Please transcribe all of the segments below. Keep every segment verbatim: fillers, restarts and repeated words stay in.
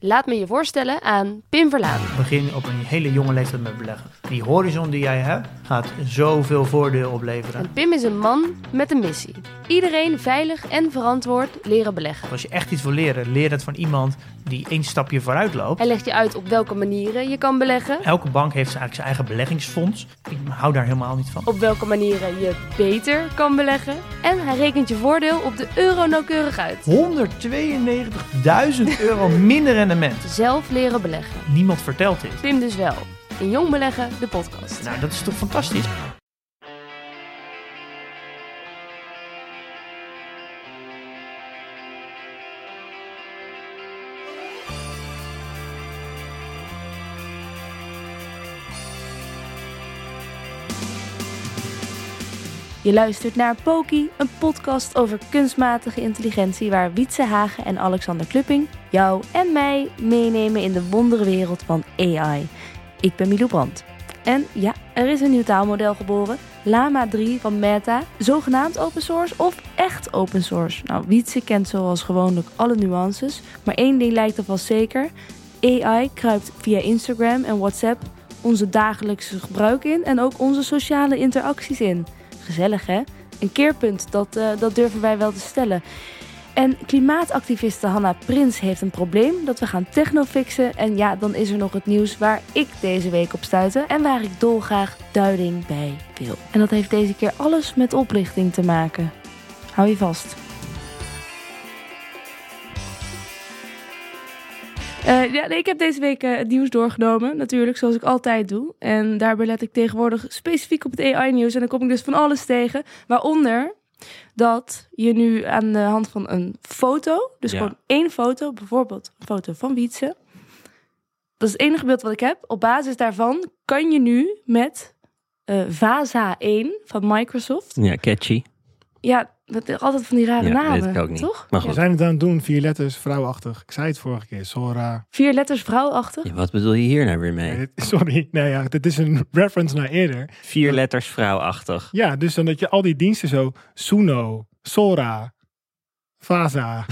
Laat me je voorstellen aan Pim Verlaan. Begin op een hele jonge leeftijd met beleggen. Die horizon die jij hebt, gaat zoveel voordeel opleveren. En Pim is een man met een missie. Iedereen veilig en verantwoord leren beleggen. Als je echt iets wil leren, leer het van iemand die één stapje vooruit loopt. Hij legt je uit op welke manieren je kan beleggen. Elke bank heeft eigenlijk zijn eigen beleggingsfonds. Ik hou daar helemaal niet van. Op welke manieren je beter kan beleggen. En hij rekent je voordeel op de euro nauwkeurig uit. honderdtweeënnegentigduizend euro minder rendement. Zelf leren beleggen. Niemand vertelt dit. Pim dus wel. In Jong Beleggen, de podcast. Nou, dat is toch fantastisch? Je luistert naar Poki, een podcast over kunstmatige intelligentie waar Wietse Hagen en Alexander Klupping jou en mij meenemen in de wonderenwereld van A I. Ik ben Milou Brandt. En ja, er is een nieuw taalmodel geboren, Llama drie van Meta, zogenaamd open source of echt open source. Nou, Wietse kent zoals gewoonlijk alle nuances, maar één ding lijkt alvast zeker. A I kruipt via Instagram en WhatsApp onze dagelijkse gebruik in en ook onze sociale interacties in. Gezellig, hè? Een keerpunt, dat, uh, dat durven wij wel te stellen. En klimaatactiviste Hanna Prins heeft een probleem dat we gaan technofixen. En ja, dan is er nog het nieuws waar ik deze week op stuitte en waar ik dolgraag duiding bij wil. En dat heeft deze keer alles met oplichting te maken. Hou je vast. Uh, ja, nee, ik heb deze week uh, het nieuws doorgenomen, natuurlijk, zoals ik altijd doe. En daarbij let ik tegenwoordig specifiek op het A I-nieuws. En dan kom ik dus van alles tegen, waaronder dat je nu aan de hand van een foto, dus ja. gewoon één foto, bijvoorbeeld een foto van Wietse. Dat is het enige beeld wat ik heb. Op basis daarvan kan je nu met uh, Vaza één van Microsoft. Ja, catchy. Ja, dat, altijd van die rare ja, namen, weet ik ook niet. Toch? Maar goed. We zijn het aan het doen, vier letters, vrouwachtig. Ik zei het vorige keer, Sora. Vier letters vrouwachtig? Ja, wat bedoel je hier nou weer mee? Nee, dit, sorry, nee, ja, dit is een reference naar eerder. Vier letters vrouwachtig. Ja, dus dan dat je al die diensten zo, Suno, Sora, Vaza.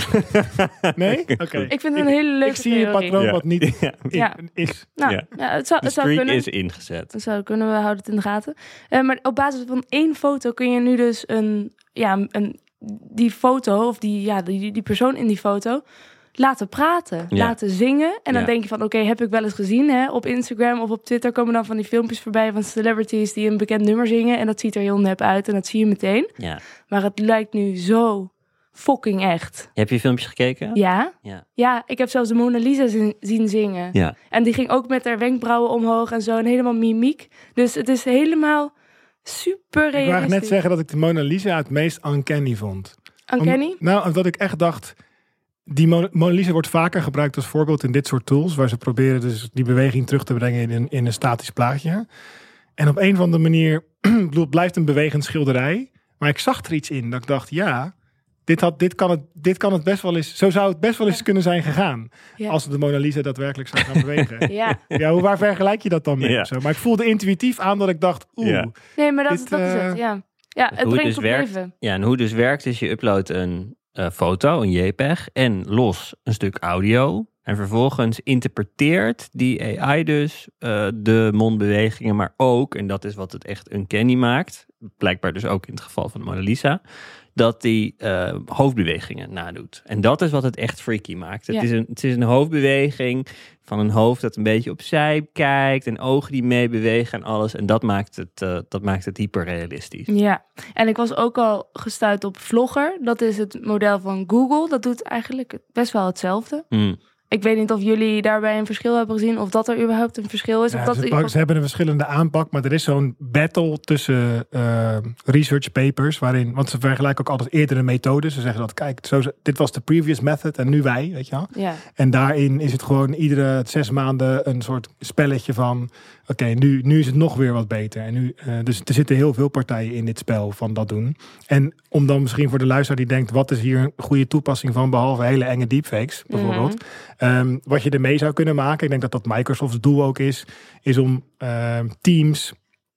Nee? Oké. Okay. Ik vind het een hele leuke Ik zie een patroon ja. wat niet ja. ja. is. Nou, ja. Ja, het zou, de het zou streak kunnen. is ingezet. Het zou kunnen, we houden het in de gaten. Uh, maar op basis van één foto kun je nu dus een, ja, een, die foto of die, ja, die, die persoon in die foto laten praten, ja. laten zingen. En dan ja. denk je van, oké, okay, heb ik wel eens gezien, hè? Op Instagram of op Twitter komen dan van die filmpjes voorbij van celebrities die een bekend nummer zingen. En dat ziet er heel nep uit en dat zie je meteen. Ja. Maar het lijkt nu zo fucking echt. Heb je filmpjes gekeken? Ja. Ja, ja ik heb zelfs de Mona Lisa zien, zien zingen. Ja. En die ging ook met haar wenkbrauwen omhoog en zo. En helemaal mimiek. Dus het is helemaal super realistisch. Ik wou net zeggen dat ik de Mona Lisa het meest uncanny vond. Uncanny? Om, nou, omdat ik echt dacht, die Mona Lisa wordt vaker gebruikt als voorbeeld in dit soort tools, waar ze proberen dus die beweging terug te brengen in een, in een statisch plaatje. En op een of andere manier, bedoel, het blijft een bewegend schilderij. Maar ik zag er iets in dat ik dacht, ja, dit, had, dit, kan, het, dit kan het best wel eens, zo zou het best wel eens ja. kunnen zijn gegaan. Ja. Als de Mona Lisa daadwerkelijk zou gaan bewegen. Ja. Ja, hoe waar vergelijk je dat dan mee? Ja. Zo? Maar ik voelde intuïtief aan dat ik dacht, oeh. Ja. Nee, maar dat, dit, dat is uh, het, ja. Ja, het hoe brengt het dus op werkt, leven. Ja, en hoe het dus werkt is je uploadt een uh, foto, een JPEG en los een stuk audio. En vervolgens interpreteert die A I dus uh, de mondbewegingen, maar ook, en dat is wat het echt uncanny maakt, blijkbaar dus ook in het geval van de Mona Lisa, dat die uh, hoofdbewegingen nadoet. En dat is wat het echt freaky maakt. Het, ja. is een, het is een hoofdbeweging van een hoofd dat een beetje opzij kijkt en ogen die meebewegen en alles. En dat maakt het, uh, dat maakt het hyperrealistisch. Ja, en ik was ook al gestuurd op Vlogger. Dat is het model van Google. Dat doet eigenlijk best wel hetzelfde. Mm. Ik weet niet of jullie daarbij een verschil hebben gezien, of dat er überhaupt een verschil is. Ja, of dat ze, ik... pak, ze hebben een verschillende aanpak, maar er is zo'n battle tussen uh, research papers, waarin, want ze vergelijken ook altijd eerdere methodes. Ze zeggen dat, kijk, zo, dit was de previous method en nu wij, weet je wel. Ja. En daarin is het gewoon iedere zes maanden een soort spelletje van, oké, okay, nu, nu is het nog weer wat beter. En nu, uh, dus er zitten heel veel partijen in dit spel van dat doen. En om dan misschien voor de luisteraar die denkt, wat is hier een goede toepassing van, behalve hele enge deepfakes, bijvoorbeeld. Mm-hmm. Um, wat je ermee zou kunnen maken, ik denk dat dat Microsoft's doel ook is, is om uh, teams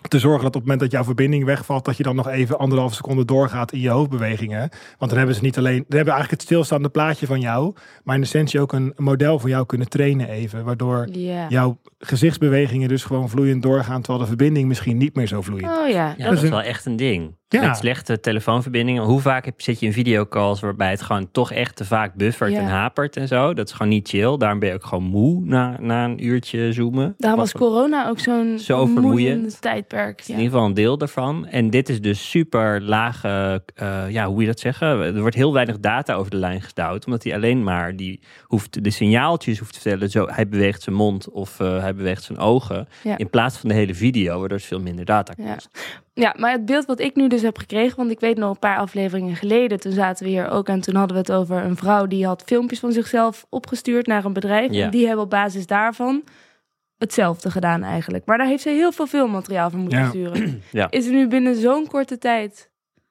te zorgen dat op het moment dat jouw verbinding wegvalt, dat je dan nog even anderhalve seconde doorgaat in je hoofdbewegingen. Want dan hebben ze niet alleen, dan hebben eigenlijk het stilstaande plaatje van jou, maar in essentie ook een model voor jou kunnen trainen even, waardoor Ja. jouw gezichtsbewegingen dus gewoon vloeiend doorgaan, terwijl de verbinding misschien niet meer zo vloeiend. Oh ja. Ja, dat dat is is een- wel echt een ding. Ja. Met slechte telefoonverbindingen. Hoe vaak heb, zit je in videocalls waarbij het gewoon toch echt te vaak buffert Ja. en hapert en zo. Dat is gewoon niet chill. Daarom ben je ook gewoon moe na, na een uurtje zoomen. Daarom was Wat- corona ook zo'n Zo vermoeiend vermoeiend. tijdperk. in Ja. ieder geval een deel daarvan. En dit is dus super lage, uh, ja, hoe je dat zeggen? Er wordt heel weinig data over de lijn gestouwd. Omdat hij alleen maar die hoeft, de signaaltjes hoeft te vertellen. Zo, hij beweegt zijn mond of uh, hij beweegt zijn ogen. Ja. In plaats van de hele video, waardoor het veel minder data Ja. kost. Ja, maar het beeld wat ik nu dus heb gekregen, want ik weet nog een paar afleveringen geleden, toen zaten we hier ook en toen hadden we het over een vrouw die had filmpjes van zichzelf opgestuurd naar een bedrijf. Ja. En die hebben op basis daarvan hetzelfde gedaan eigenlijk. Maar daar heeft ze heel veel filmmateriaal voor moeten Ja. sturen. Ja. Is er nu binnen zo'n korte tijd...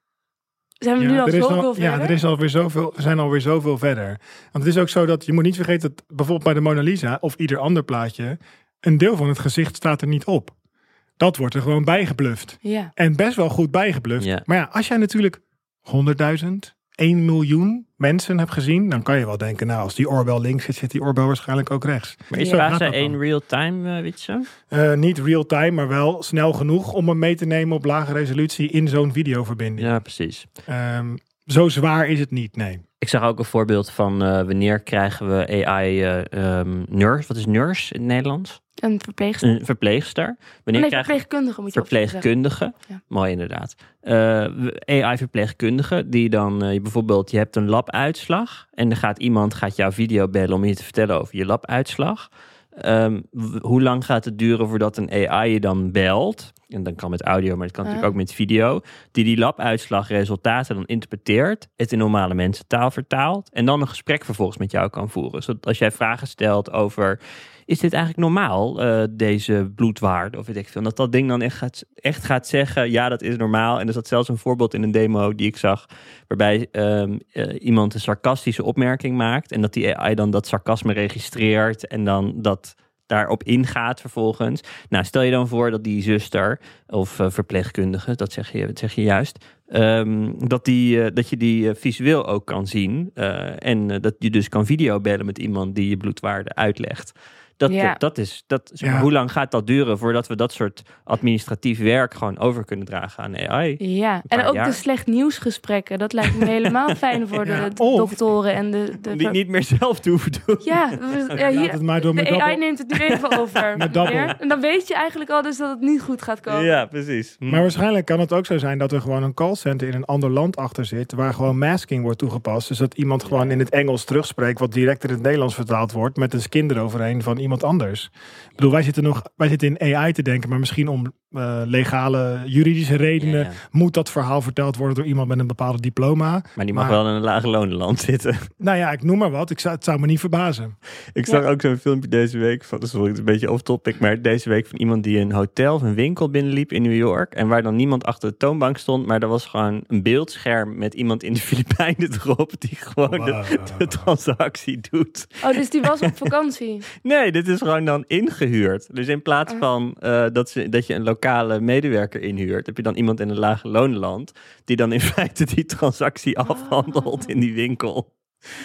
Zijn we nu al er is zoveel al, verder? ja, er is alweer zoveel, we zijn alweer zoveel verder. Want het is ook zo dat je moet niet vergeten dat bijvoorbeeld bij de Mona Lisa of ieder ander plaatje, een deel van het gezicht staat er niet op. Dat wordt er gewoon bijgebluft. Ja. En best wel goed bijgebluft. Ja. Maar ja, als jij natuurlijk honderdduizend, één miljoen mensen hebt gezien, dan kan je wel denken, nou, als die oorbel links zit, zit die oorbel waarschijnlijk ook rechts. Maar is Ja. ja. gaat fase dat dan. één real-time, uh, weet je zo? Uh, niet real-time, maar wel snel genoeg om hem mee te nemen op lage resolutie in zo'n videoverbinding. Ja, precies. Um, zo zwaar is het niet, nee. Ik zag ook een voorbeeld van uh, wanneer krijgen we A I uh, um, nurse. Wat is nurse in het Nederlands? Een verpleegster. Een verpleegster. Wanneer Nee, krijgen we verpleegkundige moet je opzetten. verpleegkundige? Ja. Mooi inderdaad. Uh, A I-verpleegkundige die dan uh, bijvoorbeeld, je hebt een labuitslag en dan gaat iemand gaat jouw video bellen om je te vertellen over je labuitslag. Um, w- hoe lang gaat het duren voordat een A I je dan belt? En dan kan met audio, maar het kan Ah. natuurlijk ook met video. Die die labuitslagresultaten dan interpreteert, het in normale mensentaal vertaalt en dan een gesprek vervolgens met jou kan voeren. Zodat als jij vragen stelt over, is dit eigenlijk normaal, uh, deze bloedwaarde of weet ik veel, dat dat ding dan echt gaat, echt gaat zeggen, ja, dat is normaal. En er zat zelfs een voorbeeld in een demo die ik zag, waarbij um, uh, iemand een sarcastische opmerking maakt en dat die A I dan dat sarcasme registreert en dan dat daarop ingaat vervolgens. Nou, stel je dan voor dat die zuster of uh, verpleegkundige, dat zeg je, dat zeg je juist, um, dat, die, uh, dat je die uh, visueel ook kan zien uh, en uh, dat je dus kan videobellen met iemand die je bloedwaarde uitlegt. Dat, Ja. uh, dat is, dat, zeg maar, Ja. hoe lang gaat dat duren voordat we dat soort administratief werk gewoon over kunnen dragen aan A I? Ja, en paar ook jaar. de slecht nieuwsgesprekken. Dat lijkt me helemaal fijn voor de, Ja, de of- doktoren en de... de Die niet meer zelf te hoeven doen. Ja, we- ja Laat hier, het maar door met de A I Double. neemt het nu even over. Met Double. meneer. En dan weet je eigenlijk al dus dat het niet goed gaat komen. Ja, precies. Hm. Maar waarschijnlijk kan het ook zo zijn dat er gewoon een callcenter in een ander land achter zit, waar gewoon masking wordt toegepast. Dus dat iemand gewoon in het Engels terugspreekt, wat direct in het Nederlands vertaald wordt, met een skin eroverheen van iemand anders. Ik bedoel, wij zitten nog, wij zitten in A I te denken, maar misschien om uh, legale, juridische redenen Ja, ja. moet dat verhaal verteld worden door iemand met een bepaalde diploma. Maar die mag Maar- wel in een lage lonenland zitten. Nou ja, ik noem maar wat. Ik zou, het zou me niet verbazen. Ik zag ook zo'n filmpje deze week van, sorry, het is een beetje off-topic, maar deze week van iemand die een hotel of een winkel binnenliep in New York en waar dan niemand achter de toonbank stond, maar er was gewoon een beeldscherm met iemand in de Filipijnen erop die gewoon de, de transactie doet. Oh, dus die was op vakantie. Nee, dit is gewoon dan ingehuurd. Dus in plaats Ah. van uh, dat, ze, dat je een lokale medewerker inhuurt, heb je dan iemand in een lage loonland die dan in feite die transactie afhandelt in die winkel.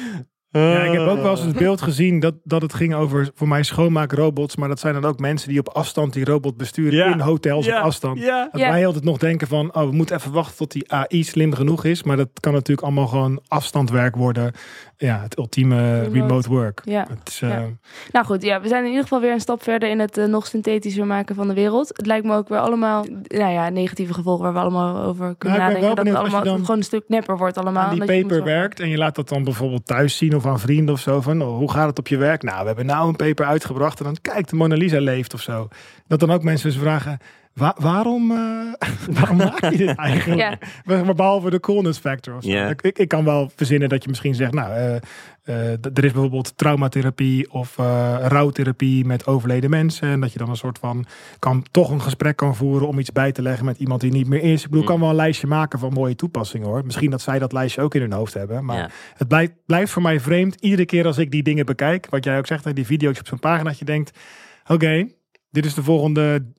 Ja, ik heb ook wel eens het beeld gezien dat, dat het ging over voor mij schoonmaakrobots, maar dat zijn dan ook mensen die op afstand die robot besturen Ja. in hotels Ja. op afstand. Ja. Dat Ja. wij altijd nog denken van, oh, we moeten even wachten tot die A I slim genoeg is. Maar dat kan natuurlijk allemaal gewoon afstandwerk worden. Ja, het ultieme remote, Remote. work. Ja. Het is, uh, Ja. Nou goed, ja, we zijn in ieder geval weer een stap verder in het uh, nog synthetischer maken van de wereld. Het lijkt me ook weer allemaal, nou ja, negatieve gevolgen waar we allemaal over kunnen Nou, ik ben wel nadenken. Dat het benieuwd als je allemaal dan gewoon een stuk nepper wordt allemaal. aan die Dat je moet paper zorgen. werkt en je laat dat dan bijvoorbeeld thuis zien of aan vrienden of zo. Van, oh, hoe gaat het op je werk? Nou, we hebben nou een paper uitgebracht en dan kijk, de Mona Lisa leeft of zo. Dat dan ook mensen dus vragen, wa- waarom, uh, waarom maak je dit eigenlijk? Ja. Maar behalve de coolness factor of zo. Ja. Ik, ik, ik kan wel verzinnen dat je misschien zegt, nou, uh, uh, d- er is bijvoorbeeld traumatherapie of uh, rouwtherapie met overleden mensen. En dat je dan een soort van, kan toch een gesprek kan voeren om iets bij te leggen met iemand die niet meer is. Ik bedoel, ik kan wel een lijstje maken van mooie toepassingen hoor. Misschien dat zij dat lijstje ook in hun hoofd hebben. Maar Ja. het blijft, blijft voor mij vreemd iedere keer als ik die dingen bekijk. Wat jij ook zegt, hè, die video's op zo'n pagina, dat je denkt, oké, okay, dit is de volgende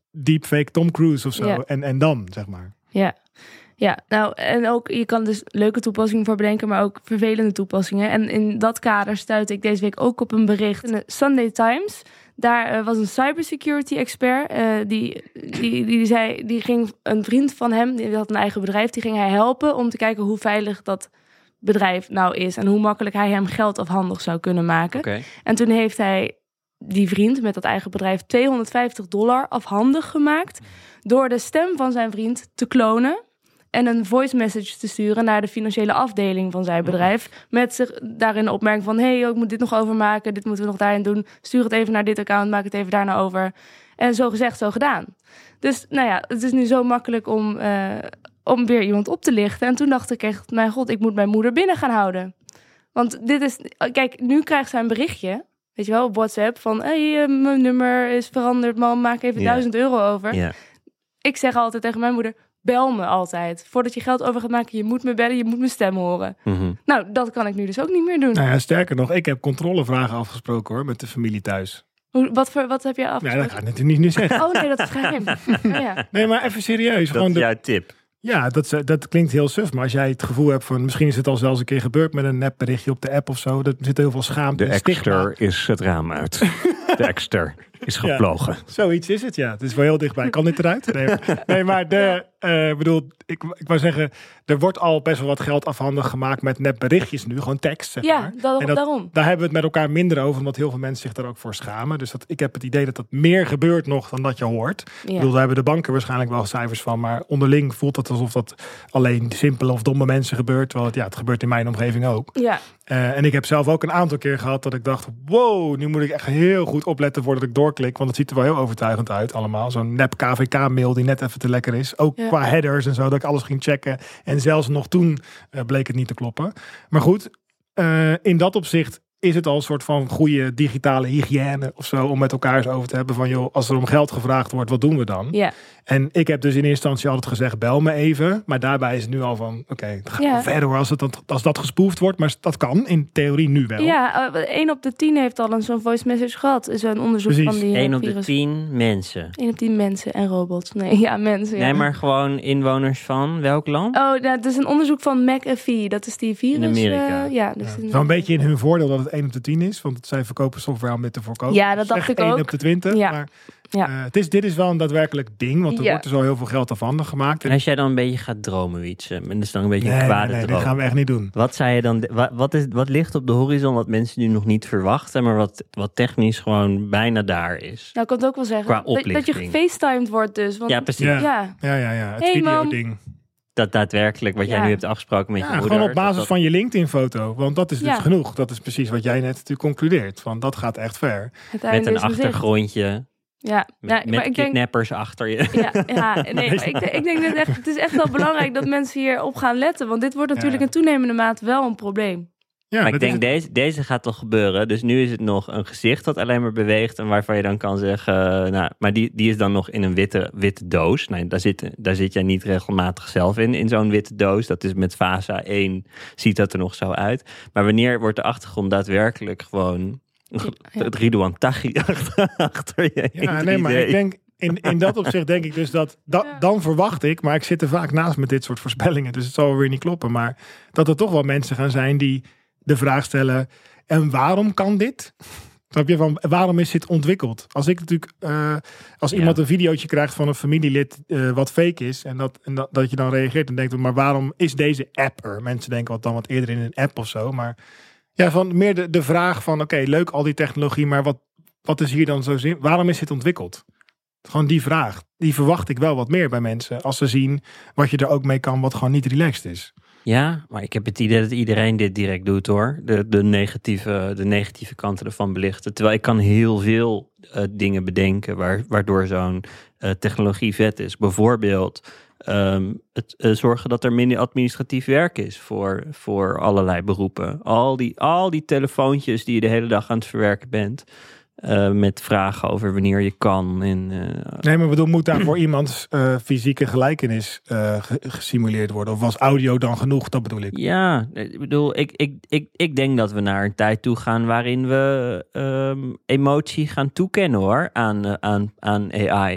deepfake Tom Cruise of zo. Ja. En, en dan, zeg maar. Ja. Ja, nou, en ook, je kan dus leuke toepassingen voor bedenken, maar ook vervelende toepassingen. En in dat kader stuitte ik deze week ook op een bericht in de Sunday Times. Daar uh, was een cybersecurity expert, uh, die, die, die, zei, die ging een vriend van hem, die had een eigen bedrijf, die ging hij helpen om te kijken hoe veilig dat bedrijf nou is en hoe makkelijk hij hem geld afhandig zou kunnen maken. Okay. En toen heeft hij die vriend met dat eigen bedrijf tweehonderdvijftig dollar afhandig gemaakt door de stem van zijn vriend te klonen en een voice message te sturen naar de financiële afdeling van zijn bedrijf. Met zich daarin de opmerking van, hé, hey, ik moet dit nog overmaken, dit moeten we nog daarin doen. Stuur het even naar dit account, maak het even daarna over. En zo gezegd, zo gedaan. Dus nou ja, het is nu zo makkelijk om, uh, om weer iemand op te lichten. En toen dacht ik echt, mijn god, ik moet mijn moeder binnen gaan houden. Want dit is, kijk, nu krijgt zij een berichtje, weet je wel, op WhatsApp van, hé, hey, uh, mijn nummer is veranderd, man, maak even Ja. duizend euro over. Ja. Ik zeg altijd tegen mijn moeder, bel me altijd. Voordat je geld over gaat maken, je moet me bellen, je moet mijn stem horen. Mm-hmm. Nou, dat kan ik nu dus ook niet meer doen. Nou ja, sterker nog, ik heb controlevragen afgesproken hoor, met de familie thuis. Hoe, wat, voor, wat heb je Nee, afgesproken? dat ga ik natuurlijk niet zeggen. Oh nee, dat is geheim. Oh, ja. Nee, maar even serieus. Dat Gewoon is de, jouw tip. ja, dat, is- dat klinkt heel suf. Maar als jij het gevoel hebt van, misschien is het al zelfs een keer gebeurd met een nepberichtje op de app of zo. Er zit heel veel schaamte De en stigma. exter is het raam uit. De exter is gevlogen. Zoiets is het, ja. Het is wel heel dichtbij. Kan dit eruit? Nee, nee maar de, eh, bedoel, ik, ik wou zeggen, er wordt al best wel wat geld afhandig gemaakt met nepberichtjes nu. Gewoon tekst, zeg Ja, maar. dat, En dat- daarom. Daar hebben we het met elkaar minder over, omdat heel veel mensen zich daar ook voor schamen. Dus dat, ik heb het idee dat dat meer gebeurt nog dan dat je hoort. Ik Ja. bedoel, daar hebben de banken waarschijnlijk wel cijfers van, maar onderling voelt het alsof dat alleen simpele of domme mensen gebeurt. Terwijl het, ja, het gebeurt in mijn omgeving ook. Ja, Uh, en ik heb zelf ook een aantal keer gehad dat ik dacht, wow, nu moet ik echt heel goed opletten voordat ik doorklik. Want het ziet er wel heel overtuigend uit allemaal. Zo'n nep K V K-mail die net even te lekker is. Ook Ja. qua headers en zo, dat ik alles ging checken. En zelfs nog toen uh, bleek het niet te kloppen. Maar goed, uh, in dat opzicht is het al een soort van goede digitale hygiëne of zo. Om met elkaar eens over te hebben van, joh, als er om geld gevraagd wordt, wat doen we dan? ja. En ik heb dus in eerste instantie altijd gezegd, bel me even. Maar daarbij is het nu al van, oké, okay, het gaat Ja. wel verder hoor, als, het, dan- als dat gespoefd wordt. Maar dat kan in theorie nu wel. Ja, uh, één op de tien heeft al een zo'n voice message gehad. Is een onderzoek Precies. van die uh, één op de virus. tien mensen. één op tien mensen en robots. Nee, ja, mensen. Ja. Nee, maar gewoon inwoners van welk land? Oh, nou, het is een onderzoek van McAfee. Dat is die virus. In Amerika. uh, ja, dus Ja. Het in- is wel een beetje in hun voordeel dat het één op de tien is. Want zij verkopen software om dit te voorkomen. Ja, dat dacht Zeg ik één ook. op de twintig. Ja. Maar Ja. uh, het is, dit is wel een daadwerkelijk ding. Want er Ja. wordt dus al heel veel geld afhandig gemaakt. En als jij dan een beetje gaat dromen, Wietse, en dat is dan een beetje nee, een nee, kwade nee, dit droom. gaan we echt niet doen. Wat zei je dan? Wat, wat, is, wat ligt op de horizon wat mensen nu nog niet verwachten, maar wat, wat technisch gewoon bijna daar is? Nou, ik kan het ook wel zeggen. Qua Dat, dat je oplichting. gefacetimed wordt dus. Want, Ja, precies. Ja. Ja. Ja, ja, ja. Het Hey, video-ding. Dat daadwerkelijk wat jij Ja. nu hebt afgesproken met je Ja, moeder. gewoon op basis dat- van je LinkedIn-foto. Want dat is dus Ja. genoeg. Dat is precies wat jij net natuurlijk concludeert. Van dat gaat echt ver. Het met einde een is in zicht. achtergrondje, Ja, met, ja met maar ik denk... kidnappers achter je. Ja, ja nee, maar ik, denk- ik denk dat echt, het is echt wel belangrijk dat mensen hierop gaan letten. Want dit wordt natuurlijk Ja. in toenemende mate wel een probleem. Ja, Maar ik dat denk, is- deze, deze gaat toch gebeuren. Dus nu is het nog een gezicht dat alleen maar beweegt. En waarvan je dan kan zeggen, uh, nou, maar die, die is dan nog in een witte, witte doos. Nee, daar zit, daar zit jij niet regelmatig zelf in, in zo'n witte doos. Dat is met fase één, ziet dat er nog zo uit. Maar wanneer wordt de achtergrond daadwerkelijk gewoon Ja. het Ridouan Taghi achter, achter je? Ja, Het nee, maar idee. ik denk, in, in dat opzicht denk ik dus dat, da- Ja. dan verwacht ik, maar ik zit er vaak naast met dit soort voorspellingen, dus het zal wel weer niet kloppen, maar dat er toch wel mensen gaan zijn die de vraag stellen, en waarom kan dit? Snap je, van waarom is dit ontwikkeld? Als ik natuurlijk, uh, als Ja. iemand een videootje krijgt van een familielid uh, wat fake is, en, dat, en dat, dat je dan reageert en denkt, maar waarom is deze app er? Mensen denken wat dan wat eerder in een app of zo, maar ja, van meer de, de vraag van, oké, okay, leuk al die technologie, maar wat, wat is hier dan zo zin? Waarom is dit ontwikkeld? Gewoon die vraag. Die verwacht ik wel wat meer bij mensen. Als ze zien wat je er ook mee kan, wat gewoon niet relaxed is. Ja, maar ik heb het idee dat iedereen dit direct doet hoor. De, de, negatieve, de negatieve kanten ervan belichten. Terwijl ik kan heel veel uh, dingen bedenken waar, waardoor zo'n uh, technologie vet is. Bijvoorbeeld um, het uh, zorgen dat er minder administratief werk is voor, voor allerlei beroepen. Al die, al die telefoontjes die je de hele dag aan het verwerken bent. Uh, met vragen over wanneer je kan. En, uh, nee, maar ik bedoel, moet daar voor iemands uh, fysieke gelijkenis uh, ge- gesimuleerd worden? Of was audio dan genoeg? Dat bedoel ik. Ja, ik bedoel, ik, ik, ik, ik denk dat we naar een tijd toe gaan waarin we um, emotie gaan toekennen hoor, aan, uh, aan, aan A I.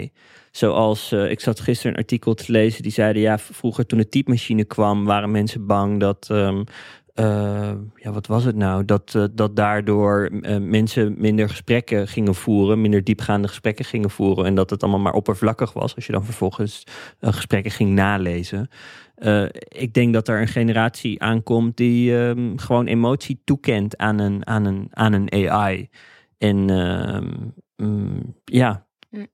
Zoals, uh, ik zat gisteren een artikel te lezen die zeiden, ja, vroeger toen de typemachine kwam, waren mensen bang dat, um, uh, ja, wat was het nou? Dat, uh, dat daardoor uh, mensen minder gesprekken gingen voeren, minder diepgaande gesprekken gingen voeren en dat het allemaal maar oppervlakkig was als je dan vervolgens uh, gesprekken ging nalezen. Uh, ik denk dat er een generatie aankomt die um, gewoon emotie toekent aan een, aan een, aan een A I. En um, um, ja...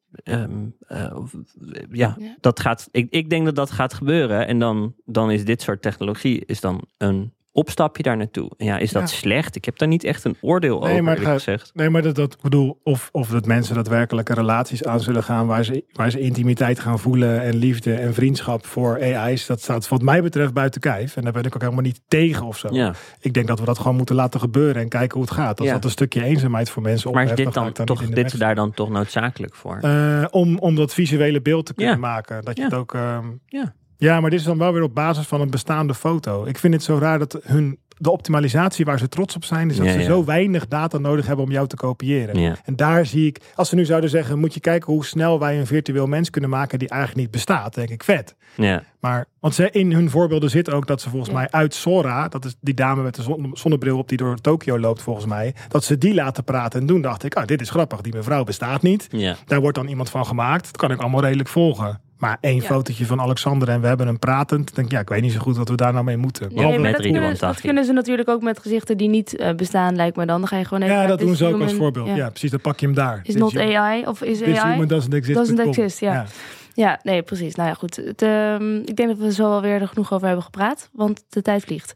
Um, uh, ja, ja, dat gaat. Ik, ik denk dat dat gaat gebeuren. En dan, dan is dit soort technologie is dan een opstapje daar naartoe. En ja, is dat ja. slecht? Ik heb daar niet echt een oordeel nee, over, maar eerlijk gaat, gezegd. Nee, maar dat, dat bedoel, of, of dat mensen daadwerkelijke relaties aan zullen gaan waar ze, waar ze intimiteit gaan voelen en liefde en vriendschap voor A I's, dat staat wat mij betreft buiten kijf. En daar ben ik ook helemaal niet tegen of zo. Ja. Ik denk dat we dat gewoon moeten laten gebeuren en kijken hoe het gaat. Als ja. dat een stukje eenzaamheid voor mensen maar opheft, is dit dan, dan, dan toch, niet dit is daar dan toch noodzakelijk voor? Uh, om, om dat visuele beeld te kunnen ja. maken. Dat je ja. het ook... Um, ja. ja, maar dit is dan wel weer op basis van een bestaande foto. Ik vind het zo raar dat hun... de optimalisatie waar ze trots op zijn, is dat ja, ze ja. zo weinig data nodig hebben om jou te kopiëren. Ja. En daar zie ik, als ze nu zouden zeggen, moet je kijken hoe snel wij een virtueel mens kunnen maken die eigenlijk niet bestaat, denk ik vet. Ja. Maar, want ze, in hun voorbeelden zit ook dat ze volgens ja. mij uit Sora, dat is die dame met de zon, zonnebril op die door Tokio loopt volgens mij, dat ze die laten praten. En toen dacht ik, ah, dit is grappig, die mevrouw bestaat niet. Ja. Daar wordt dan iemand van gemaakt. Dat kan ik allemaal redelijk volgen. Maar één ja. fotootje van Alexander en we hebben hem pratend. Denk ja, ik weet niet zo goed wat we daar nou mee moeten. Nee, nee, maar dat, kunnen, dat kunnen ze natuurlijk ook met gezichten die niet uh, bestaan, lijkt me dan. Dan ga je gewoon even... Ja, dat doen ze ook human, als voorbeeld. Ja. ja, precies, dan pak je hem daar. Is not A I of is A I? This human doesn't exist. Doesn't exist, ja. ja. Ja, nee, precies. Nou ja, goed. Het, um, ik denk dat we er zo alweer er genoeg over hebben gepraat, want de tijd vliegt.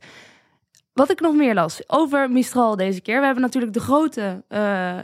Wat ik nog meer las over Mistral deze keer. We hebben natuurlijk de grote... Uh,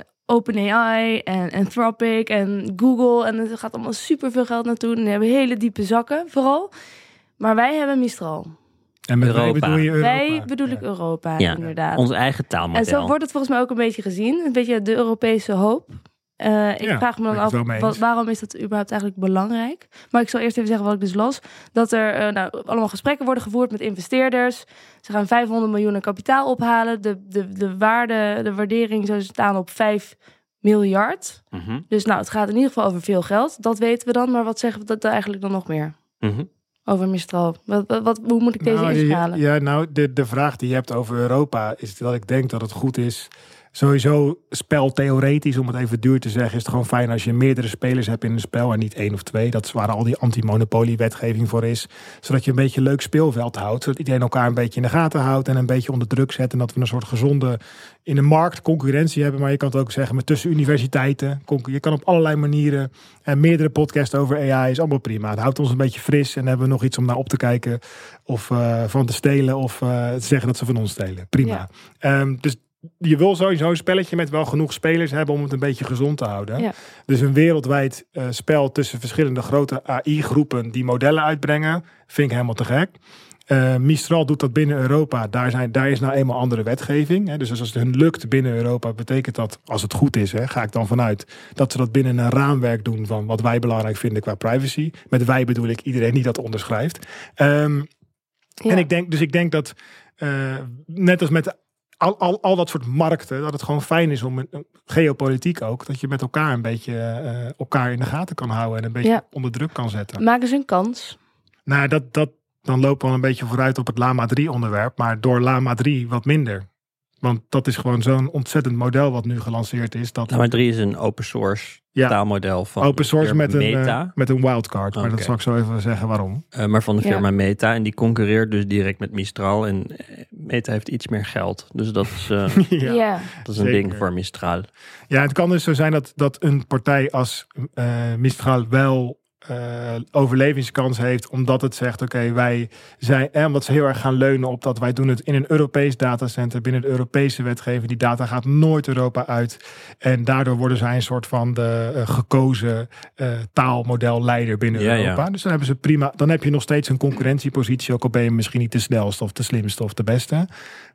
OpenAI en Anthropic en Google. En er gaat allemaal superveel geld naartoe. En die hebben hele diepe zakken, vooral. Maar wij hebben Mistral. En met wij bedoel je Europa? Wij bedoel ik ja. Europa, ja, inderdaad. Ons eigen taalmodel. En zo wordt het volgens mij ook een beetje gezien. Een beetje de Europese hoop. Uh, ik ja, vraag me dan af, wat, waarom is dat überhaupt eigenlijk belangrijk? Maar ik zal eerst even zeggen wat ik dus las. Dat er uh, nou, allemaal gesprekken worden gevoerd met investeerders. Ze gaan vijfhonderd miljoen aan kapitaal ophalen. De, de, de waarde, de waardering zou staan op vijf miljard. Mm-hmm. Dus nou, het gaat in ieder geval over veel geld. Dat weten we dan. Maar wat zeggen we dat eigenlijk dan nog meer? Mm-hmm. Over Mistral. Wat, wat, wat, hoe moet ik deze nou, inschalen? Ja, nou, de, de vraag die je hebt over Europa is dat ik denk dat het goed is. Sowieso speltheoretisch, om het even duur te zeggen, is het gewoon fijn als je meerdere spelers hebt in een spel en niet één of twee. Dat is waar al die anti-monopolie-wetgeving voor is. Zodat je een beetje een leuk speelveld houdt. Zodat iedereen elkaar een beetje in de gaten houdt en een beetje onder druk zet. En dat we een soort gezonde in de markt concurrentie hebben. Maar je kan het ook zeggen met tussen universiteiten. Je kan op allerlei manieren en meerdere podcasts over A I is allemaal prima. Het houdt ons een beetje fris en hebben we nog iets om naar op te kijken of uh, van te stelen of uh, te zeggen dat ze van ons stelen. Prima. Ja. Um, dus je wil sowieso een spelletje met wel genoeg spelers hebben om het een beetje gezond te houden. Ja. Dus een wereldwijd uh, spel tussen verschillende grote A I-groepen die modellen uitbrengen, vind ik helemaal te gek. Uh, Mistral doet dat binnen Europa. Daar, zijn, daar is nou eenmaal andere wetgeving. Hè. Dus als het hun lukt binnen Europa, betekent dat, als het goed is, hè, ga ik dan vanuit, dat ze dat binnen een raamwerk doen van wat wij belangrijk vinden qua privacy. Met wij bedoel ik iedereen die dat onderschrijft. Um, ja. En ik denk, dus ik denk dat, uh, net als met Al, al, al dat soort markten, dat het gewoon fijn is om, geopolitiek ook, dat je met elkaar een beetje uh, elkaar in de gaten kan houden en een beetje ja. onder druk kan zetten. Maken ze een kans? Nou, dat, dat, dan lopen we al een beetje vooruit op het Llama drie onderwerp, maar door Llama drie wat minder. Want dat is gewoon zo'n ontzettend model wat nu gelanceerd is. Dat Llama drie is een open source ja. taalmodel van open source met een, Meta. Uh, met een wildcard. Maar okay. dat zal ik zo even zeggen waarom. Uh, maar van de firma ja. Meta. En die concurreert dus direct met Mistral. En Meta heeft iets meer geld. Dus dat is, uh, ja. Ja. Dat is een Zeker. ding voor Mistral. Ja, het kan dus zo zijn dat, dat een partij als uh, Mistral wel Uh, overlevingskans heeft, omdat het zegt, oké, okay, wij zijn, eh, omdat ze heel erg gaan leunen op dat wij doen het in een Europees datacenter, binnen de Europese wetgeving. Die data gaat nooit Europa uit. En daardoor worden zij een soort van de uh, gekozen uh, taalmodelleider binnen ja, Europa. Ja. Dus dan hebben ze prima, dan heb je nog steeds een concurrentiepositie, ook al ben je misschien niet de snelste of de slimste of de beste.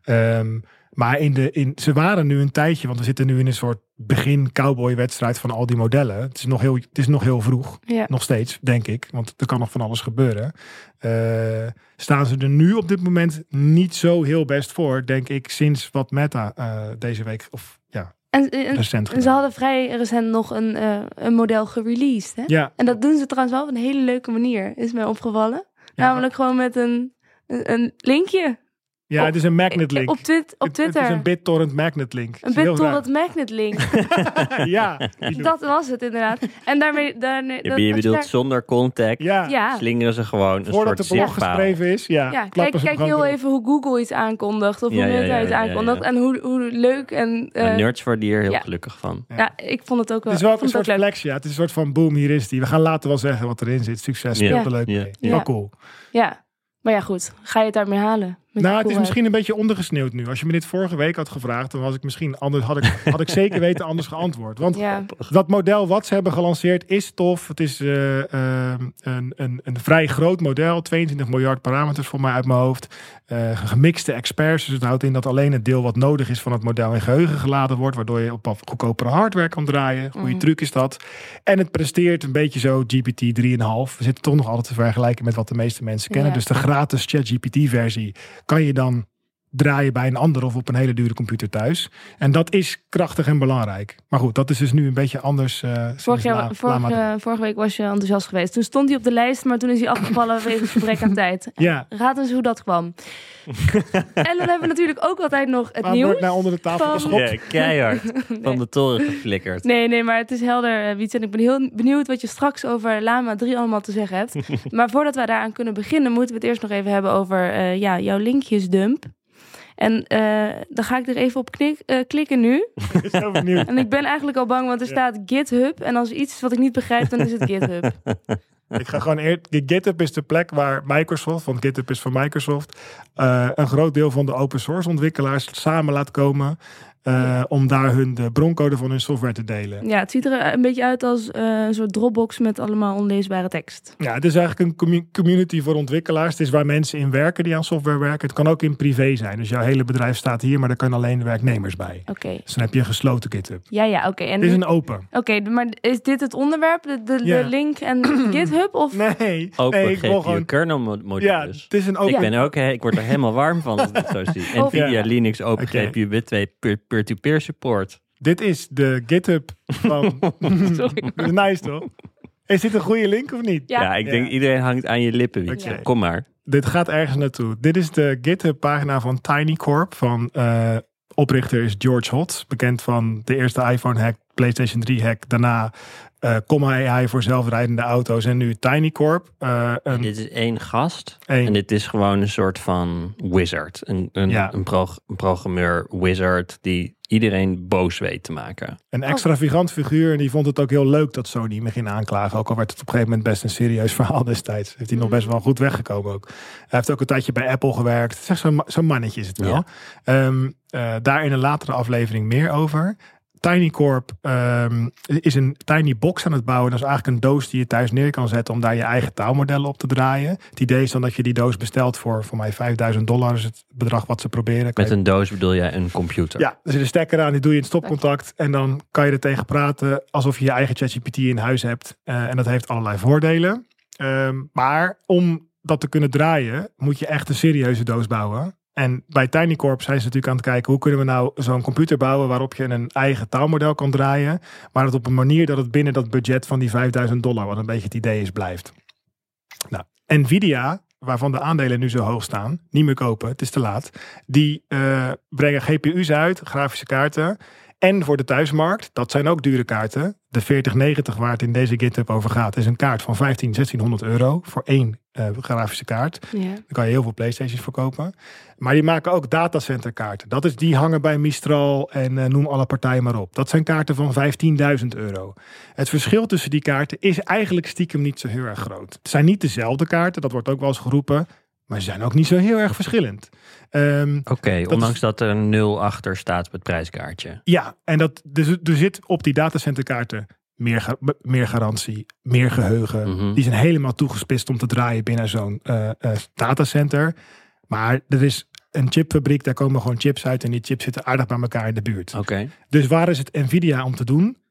Um, Maar in de, in, ze waren nu een tijdje, want we zitten nu in een soort begin cowboy-wedstrijd van al die modellen. Het is nog heel, het is nog heel vroeg, ja. nog steeds, denk ik. Want er kan nog van alles gebeuren. Uh, staan ze er nu op dit moment niet zo heel best voor, denk ik, sinds wat Meta uh, deze week, of ja, En, en, recent en ze hadden vrij recent nog een, uh, een model gereleased. Hè? Ja. En dat doen ze trouwens wel op een hele leuke manier, is mij opgevallen. Ja. Namelijk gewoon met een, een, een linkje. Ja, op, het is een magnet link. Op, twit, op Twitter. Het, het is een BitTorrent magnet link. Een BitTorrent magnet link. Ja. Dat was het inderdaad. En daarmee... daarmee Je, dat, je bedoelt daar... zonder contact Ja. Ja. slingeren ze gewoon een Voordat soort de blog zippaal. geschreven is. Ja, Ja, kijk, klappen ze kijk gewoon heel erop. even hoe Google iets aankondigt. Of hoe Ja, ja, Meta ja, iets ja, ja, aankondigt. ja. En hoe, hoe leuk en... Uh, En nerds worden hier heel ja. gelukkig van. ja. ja, ik vond het ook wel... Het is wel ook een vond het soort ook leuk. flex, ja. Het is een soort van boom, hier is die. We gaan later wel zeggen wat erin zit. Succes, Ja. speelt er leuk Ja. mee. Ja. Wel cool. Ja, maar ja goed. Ga je het daarmee halen? Met Nou, je het is coolheid? misschien een beetje ondergesneeuwd nu. Als je me dit vorige week had gevraagd, dan was ik misschien anders, had ik, had ik zeker weten anders geantwoord. Want Ja. dat model wat ze hebben gelanceerd is tof. Het is uh, uh, een, een, een vrij groot model. tweeëntwintig miljard parameters voor mij uit mijn hoofd. Uh, gemixte experts. Dus het houdt in dat alleen het deel wat nodig is van het model in geheugen geladen wordt. Waardoor je op goedkopere hardware kan draaien. Goeie Mm. truc is dat. En het presteert een beetje zo G P T drie komma vijf. We zitten toch nog altijd te vergelijken met wat de meeste mensen kennen. Ja. Dus de gratis ChatGPT versie kan je dan draaien bij een ander of op een hele dure computer thuis. En dat is krachtig en belangrijk. Maar goed, dat is dus nu een beetje anders. Uh, Vorig jaar, La, vorige, La vorige week was je enthousiast geweest. Toen stond hij op de lijst, maar toen is hij afgevallen wegens gebrek aan tijd. Ja. Raad eens hoe dat kwam. En dan hebben we natuurlijk ook altijd nog het Waar nieuws. wordt nou onder de tafel van- geschopt? Ja, keihard van de toren geflikkerd. Nee, nee, maar het is helder, uh, Wietse. En ik ben heel benieuwd wat je straks over Llama drie allemaal te zeggen hebt. Maar voordat wij daaraan kunnen beginnen, moeten we het eerst nog even hebben over uh, ja, jouw linkjesdump. En uh, dan ga ik er even op knik, uh, klikken nu. Ik ben zo benieuwd. En ik ben eigenlijk al bang, want er Ja. staat GitHub. En als iets is wat ik niet begrijp, dan is het GitHub. Ik ga gewoon eer... GitHub is de plek waar Microsoft, want GitHub is van Microsoft, uh, een groot deel van de open source ontwikkelaars samen laat komen. Uh, Ja. Om daar hun de broncode van hun software te delen. Ja, het ziet er een beetje uit als uh, een soort Dropbox met allemaal onleesbare tekst. Ja, het is eigenlijk een commu- community voor ontwikkelaars. Het is waar mensen in werken die aan software werken. Het kan ook in privé zijn. Dus jouw hele bedrijf staat hier, maar daar kunnen alleen de werknemers bij. Oké. Okay. Dus dan heb je een gesloten GitHub. Ja, ja, oké. Okay. Het is een open. Oké, okay, maar is dit het onderwerp? De, de, Ja. de link en GitHub? Of? Nee. Open nee, ik G wil P U gewoon... kernel modules. Ja, het is een open... Ik ben ook, he, ik word er helemaal warm van als ik het zo zie. Oh. Nvidia, Ja. Linux, Open Oké. G P U, B twee, peer- peer-to-peer support. Dit is de GitHub van... Sorry. Dat is nice, toch? Is dit een goede link of niet? Ja. Ja, ik Ja. denk iedereen hangt aan je lippen. Wietse. Oké. Kom maar. Dit gaat ergens naartoe. Dit is de GitHub-pagina van TinyCorp. Van uh, oprichter is George Hotz. Bekend van de eerste iPhone-hack, PlayStation drie-hack. Daarna uh, Comma A I voor zelfrijdende auto's. En nu TinyCorp. Uh, een, Dit is één gast. Eén. En dit is gewoon een soort van wizard. Een, een, Ja. een, prog- een programmeur wizard die iedereen boos weet te maken. een extravagant figuur. En die vond het ook heel leuk dat Sony hem ging aanklagen. Ook al werd het op een gegeven moment best een serieus verhaal destijds. Heeft hij nog best wel goed weggekomen ook. Hij heeft ook een tijdje bij Apple gewerkt. Het is echt zo'n, ma- zo'n mannetje is het wel. Ja. Um, uh, daar in een latere aflevering meer over. TinyCorp um, is een tiny box aan het bouwen. Dat is eigenlijk een doos die je thuis neer kan zetten om daar je eigen taalmodellen op te draaien. Het idee is dan dat je die doos bestelt voor, voor mij vijfduizend dollar is het bedrag wat ze proberen. Kan Met je- een doos bedoel jij een computer. Ja, er zit een stekker aan, die doe je in het stopcontact. En dan kan je er tegen praten alsof je je eigen ChatGPT in huis hebt. Uh, en dat heeft allerlei voordelen. Um, maar om dat te kunnen draaien, moet je echt een serieuze doos bouwen. En bij TinyCorp zijn ze natuurlijk aan het kijken, hoe kunnen we nou zo'n computer bouwen waarop je een eigen taalmodel kan draaien, maar het op een manier dat het binnen dat budget van die vijfduizend dollar, wat een beetje het idee is, blijft. Nou, Nvidia, waarvan de aandelen nu zo hoog staan, niet meer kopen, het is te laat, die uh, brengen G P U's uit, grafische kaarten. En voor de thuismarkt, dat zijn ook dure kaarten. De veertig negentig waar het in deze GitHub over gaat, is een kaart van vijftien, zestienhonderd euro voor één uh, grafische kaart. Ja. Daar kan je heel veel PlayStations voor kopen. Maar die maken ook datacenterkaarten. Dat is, die hangen bij Mistral en uh, noem alle partijen maar op. Dat zijn kaarten van vijftienduizend euro. Het verschil tussen die kaarten is eigenlijk stiekem niet zo heel erg groot. Het zijn niet dezelfde kaarten, dat wordt ook wel eens geroepen. Maar ze zijn ook niet zo heel erg verschillend. Um, Oké, okay, ondanks is, dat er een nul achter staat op het prijskaartje. Ja, en dat, dus, er zit op die datacenterkaarten meer, meer garantie, meer geheugen. Mm-hmm. Die zijn helemaal toegespitst om te draaien binnen zo'n uh, uh, datacenter. Maar er is een chipfabriek, daar komen gewoon chips uit. En die chips zitten aardig bij elkaar in de buurt. Oké. Okay. Dus waar is het Nvidia om te doen?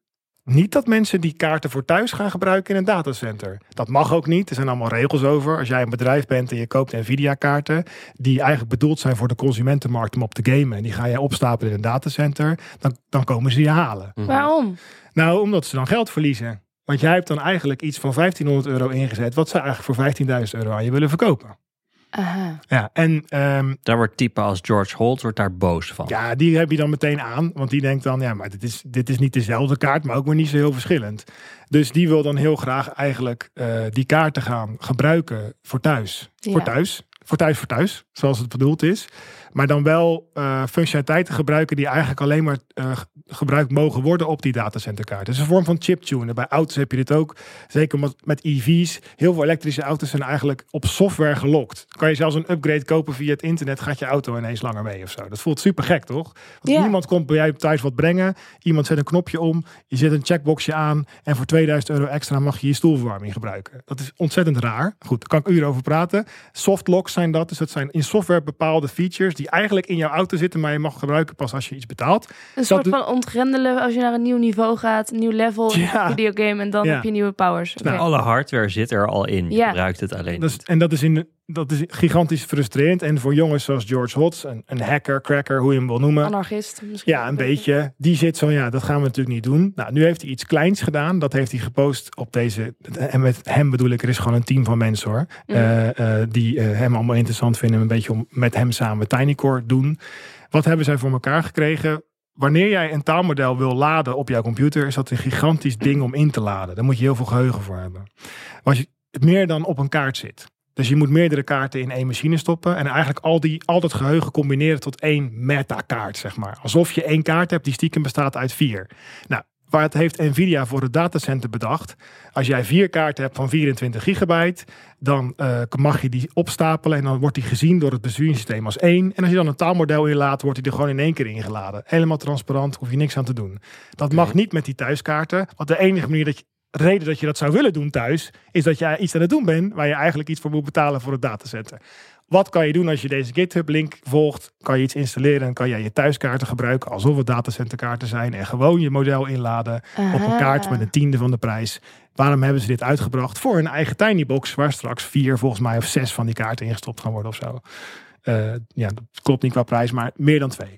niet dat mensen die kaarten voor thuis gaan gebruiken in een datacenter. Dat mag ook niet. Er zijn allemaal regels over. Als jij een bedrijf bent en je koopt Nvidia-kaarten... die eigenlijk bedoeld zijn voor de consumentenmarkt om op te gamen... en die ga jij opstapelen in een datacenter... dan, dan komen ze je halen. Mhm. Waarom? Nou, omdat ze dan geld verliezen. Want jij hebt dan eigenlijk iets van vijftienhonderd euro ingezet... wat ze eigenlijk voor vijftienduizend euro aan je willen verkopen. Aha. Ja, en um, Daar wordt type als George Holt wordt daar boos van. ja, die heb je dan meteen aan. Want die denkt dan, ja, maar dit is, dit is niet dezelfde kaart... maar ook maar niet zo heel verschillend. Dus die wil dan heel graag eigenlijk uh, die kaarten gaan gebruiken voor thuis. Ja. Voor thuis. Voor thuis, voor thuis. Zoals het bedoeld is. Maar dan wel uh, functionaliteiten gebruiken... die eigenlijk alleen maar uh, gebruikt mogen worden op die datacenterkaart. Het is een vorm van chiptunen. Bij auto's heb je dit ook. Zeker met, met E V's. Heel veel elektrische auto's zijn eigenlijk op software gelokt. Kan je zelfs een upgrade kopen via het internet... gaat je auto ineens langer mee of zo. Dat voelt super gek, toch? Want Ja. niemand komt bij jij thuis wat brengen. Iemand zet een knopje om. Je zet een checkboxje aan. En voor tweeduizend euro extra mag je je stoelverwarming gebruiken. Dat is ontzettend raar. Goed, daar kan ik uren over praten. Softlocks zijn dat. Dus dat zijn in software bepaalde features... die eigenlijk in jouw auto zitten... maar je mag gebruiken pas als je iets betaalt. Een soort doet- van ontgrendelen als je naar een nieuw niveau gaat. Een nieuw level in Ja. een videogame. En dan Ja. heb je nieuwe powers. Oké. Nou, alle hardware zit er al in. Je Ja. gebruikt het alleen. Dat is, en dat is, in, dat is gigantisch frustrerend. En voor jongens zoals George Hotz, een, een hacker, cracker, hoe je hem wil noemen. Anarchist misschien. Ja, een beetje. Die zit zo, ja, dat gaan we natuurlijk niet doen. Nou, nu heeft hij iets kleins gedaan. Dat heeft hij gepost op deze... En met hem bedoel ik, er is gewoon een team van mensen hoor. Mm. Uh, uh, die uh, hem allemaal interessant vinden. Een beetje om met hem samen TinyCore doen. Wat hebben zij voor elkaar gekregen? Wanneer jij een taalmodel wil laden op jouw computer... is dat een gigantisch ding om in te laden. Daar moet je heel veel geheugen voor hebben. Als je het meer dan op een kaart zit... Dus je moet meerdere kaarten in één machine stoppen. En eigenlijk al, die, al dat geheugen combineren tot één metakaart, zeg maar. Alsof je één kaart hebt die stiekem bestaat uit vier. Nou, waar het heeft Nvidia voor het datacenter bedacht. Als jij vier kaarten hebt van vierentwintig gigabyte... dan uh, mag je die opstapelen en dan wordt die gezien door het besturingssysteem als één. En als je dan een taalmodel inlaat, wordt die er gewoon in één keer ingeladen. Helemaal transparant, hoef je niks aan te doen. Dat mag niet met die thuiskaarten. Want de enige manier dat je... De reden dat je dat zou willen doen thuis, is dat je iets aan het doen bent waar je eigenlijk iets voor moet betalen voor het datacenter. Wat kan je doen als je deze GitHub-link volgt? Kan je iets installeren en kan jij je thuiskaarten gebruiken alsof het datacenterkaarten zijn en gewoon je model inladen Aha. op een kaart met een tiende van de prijs. Waarom hebben ze dit uitgebracht? Voor hun eigen tinybox, waar straks vier volgens mij of zes van die kaarten ingestopt gaan worden of zo. Uh, ja, dat klopt niet qua prijs, maar meer dan twee.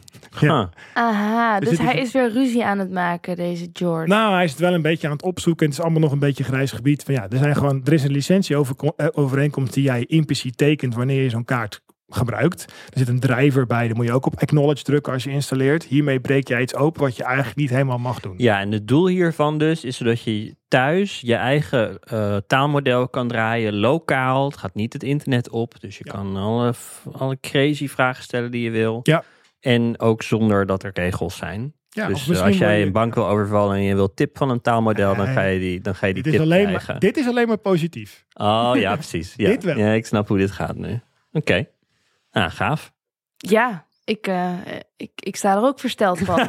Ja. Huh. Aha, Dus dus dit hij is- is weer ruzie aan het maken, deze George. Nou, hij is het wel een beetje aan het opzoeken. Het is allemaal nog een beetje grijs gebied. Van ja, er zijn gewoon, er is een licentieovereenkomst die jij impliciet tekent wanneer je zo'n kaart gebruikt. Er zit een driver bij, daar moet je ook op acknowledge drukken als je installeert. Hiermee breek jij iets open wat je eigenlijk niet helemaal mag doen. Ja, en het doel hiervan dus is zodat je thuis je eigen uh, taalmodel kan draaien, lokaal. Het gaat niet het internet op, dus je Ja. kan alle, alle crazy vragen stellen die je wil. Ja. En ook zonder dat er regels zijn. Ja, of dus uh, misschien als jij wil je- een bank wil overvallen en je wil tip van een taalmodel, dan Nee. ga je die, dan ga je die dit, is tip alleen krijgen. maar, dit is alleen maar positief. Oh ja, precies. Ja. Dit wel. Ja, ik snap hoe dit gaat nu. Oké. Okay. Ah, gaaf. Ja, ik, uh, ik, ik sta er ook versteld van.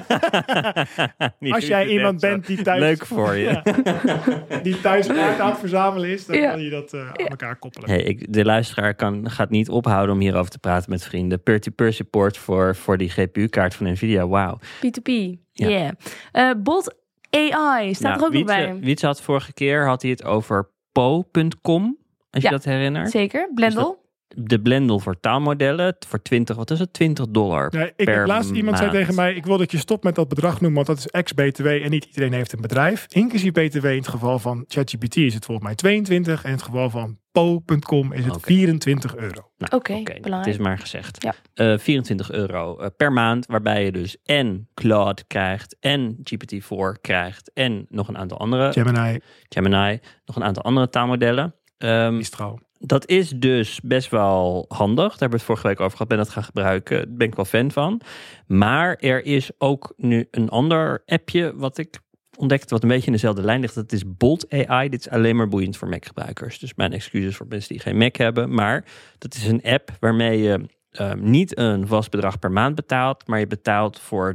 Niet Als jij goed, iemand net zo. bent die thuis, Leuk voor je. Ja. die thuis kaart aan het verzamelen is, dan Ja. kan je dat uh, aan elkaar koppelen. Hey, ik, de luisteraar kan, gaat niet ophouden om hierover te praten met vrienden. Peer-to-peer support voor, voor die G P U-kaart van Nvidia. Wauw. P twee P, Ja. yeah. Uh, Bot A I staat er ook nog bij. Wietse, Wietse had vorige keer had hij het over po punt com. Als Ja, je dat herinnert. Zeker, Blendel. De Blendel voor taalmodellen voor twintig, wat is het? twintig dollar Ja, ik per heb laatst iemand zei maand. tegen mij, ik wil dat je stopt met dat bedrag noemen, want dat is ex-B T W en niet iedereen heeft een bedrijf. Inclusief B T W in het geval van ChatGPT is het volgens mij tweeëntwintig en in het geval van po punt com is het Oké. vierentwintig euro. Nou, Oké, oké, het belangrijk. is maar gezegd. Ja. Uh, vierentwintig euro uh, per maand, waarbij je dus en Claude krijgt en G P T vier krijgt en nog een aantal andere, Gemini, Gemini, nog een aantal andere taalmodellen. Um, Mistral. Dat is dus best wel handig. Daar hebben we het vorige week over gehad. Ben dat gaan gebruiken. Daar ben ik wel fan van. Maar er is ook nu een ander appje wat ik ontdekte, wat een beetje in dezelfde lijn ligt. Dat is Bolt A I. Dit is alleen maar boeiend voor Mac-gebruikers. Dus mijn excuses voor mensen die geen Mac hebben. Maar dat is een app waarmee je uh, niet een vast bedrag per maand betaalt, maar je betaalt voor de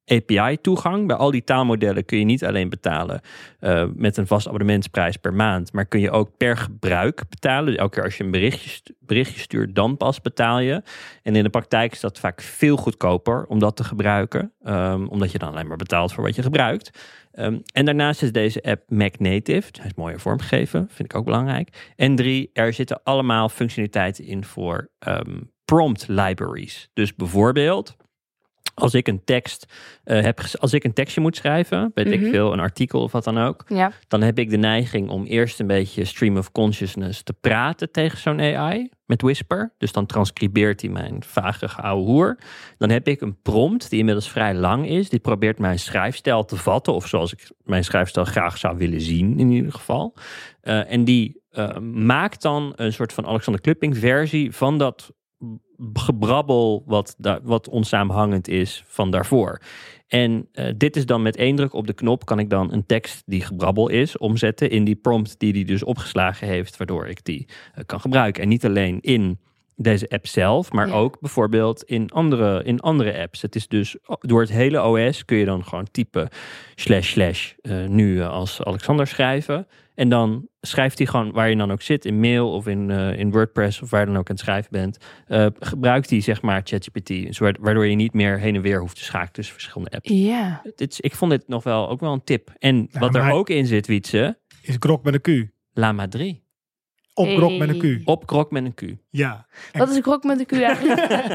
A P I-toegang. Bij al die taalmodellen kun je niet alleen betalen uh, met een vast abonnementsprijs per maand, maar kun je ook per gebruik betalen. Dus elke keer als je een berichtje, stu- berichtje stuurt, dan pas betaal je. En in de praktijk is dat vaak veel goedkoper om dat te gebruiken, um, omdat je dan alleen maar betaalt voor wat je gebruikt. Um, en daarnaast is deze app Mac native. Hij is mooier vormgegeven, vind ik ook belangrijk. En drie, er zitten allemaal functionaliteiten in voor um, prompt libraries. Dus bijvoorbeeld, als ik een tekst uh, heb, als ik een tekstje moet schrijven, weet mm-hmm. ik veel, een artikel of wat dan ook, ja. dan heb ik de neiging om eerst een beetje stream of consciousness te praten tegen zo'n A I met Whisper. Dus dan transcribeert hij mijn vage geouwe hoer. Dan heb ik een prompt die inmiddels vrij lang is. Die probeert mijn schrijfstijl te vatten, of zoals ik mijn schrijfstijl graag zou willen zien in ieder geval. Uh, en die uh, maakt dan een soort van Alexander Klupping versie van dat gebrabbel wat, da- wat onsamenhangend is van daarvoor. En uh, dit is dan met één druk op de knop kan ik dan een tekst die gebrabbel is omzetten in die prompt die hij dus opgeslagen heeft, waardoor ik die uh, kan gebruiken. En niet alleen in deze app zelf, maar ja. ook bijvoorbeeld in andere, in andere apps. Het is dus door het hele O S kun je dan gewoon typen slash slash uh, nu uh, als Alexander schrijven. En dan schrijft hij gewoon waar je dan ook zit, in mail of in, uh, in WordPress of waar je dan ook aan het schrijven bent. Uh, gebruikt hij zeg maar ChatGPT, waardoor je niet meer heen en weer hoeft te schakelen tussen verschillende apps. Ja. Dit is, ik vond dit nog wel ook wel een tip. En ja, wat er ook in zit, Wietse, is Grok met een Q. Lama drie. Op hey. Grok met een Q. Op Grok met een Q. Ja. En... Wat is een Grok met een Q eigenlijk?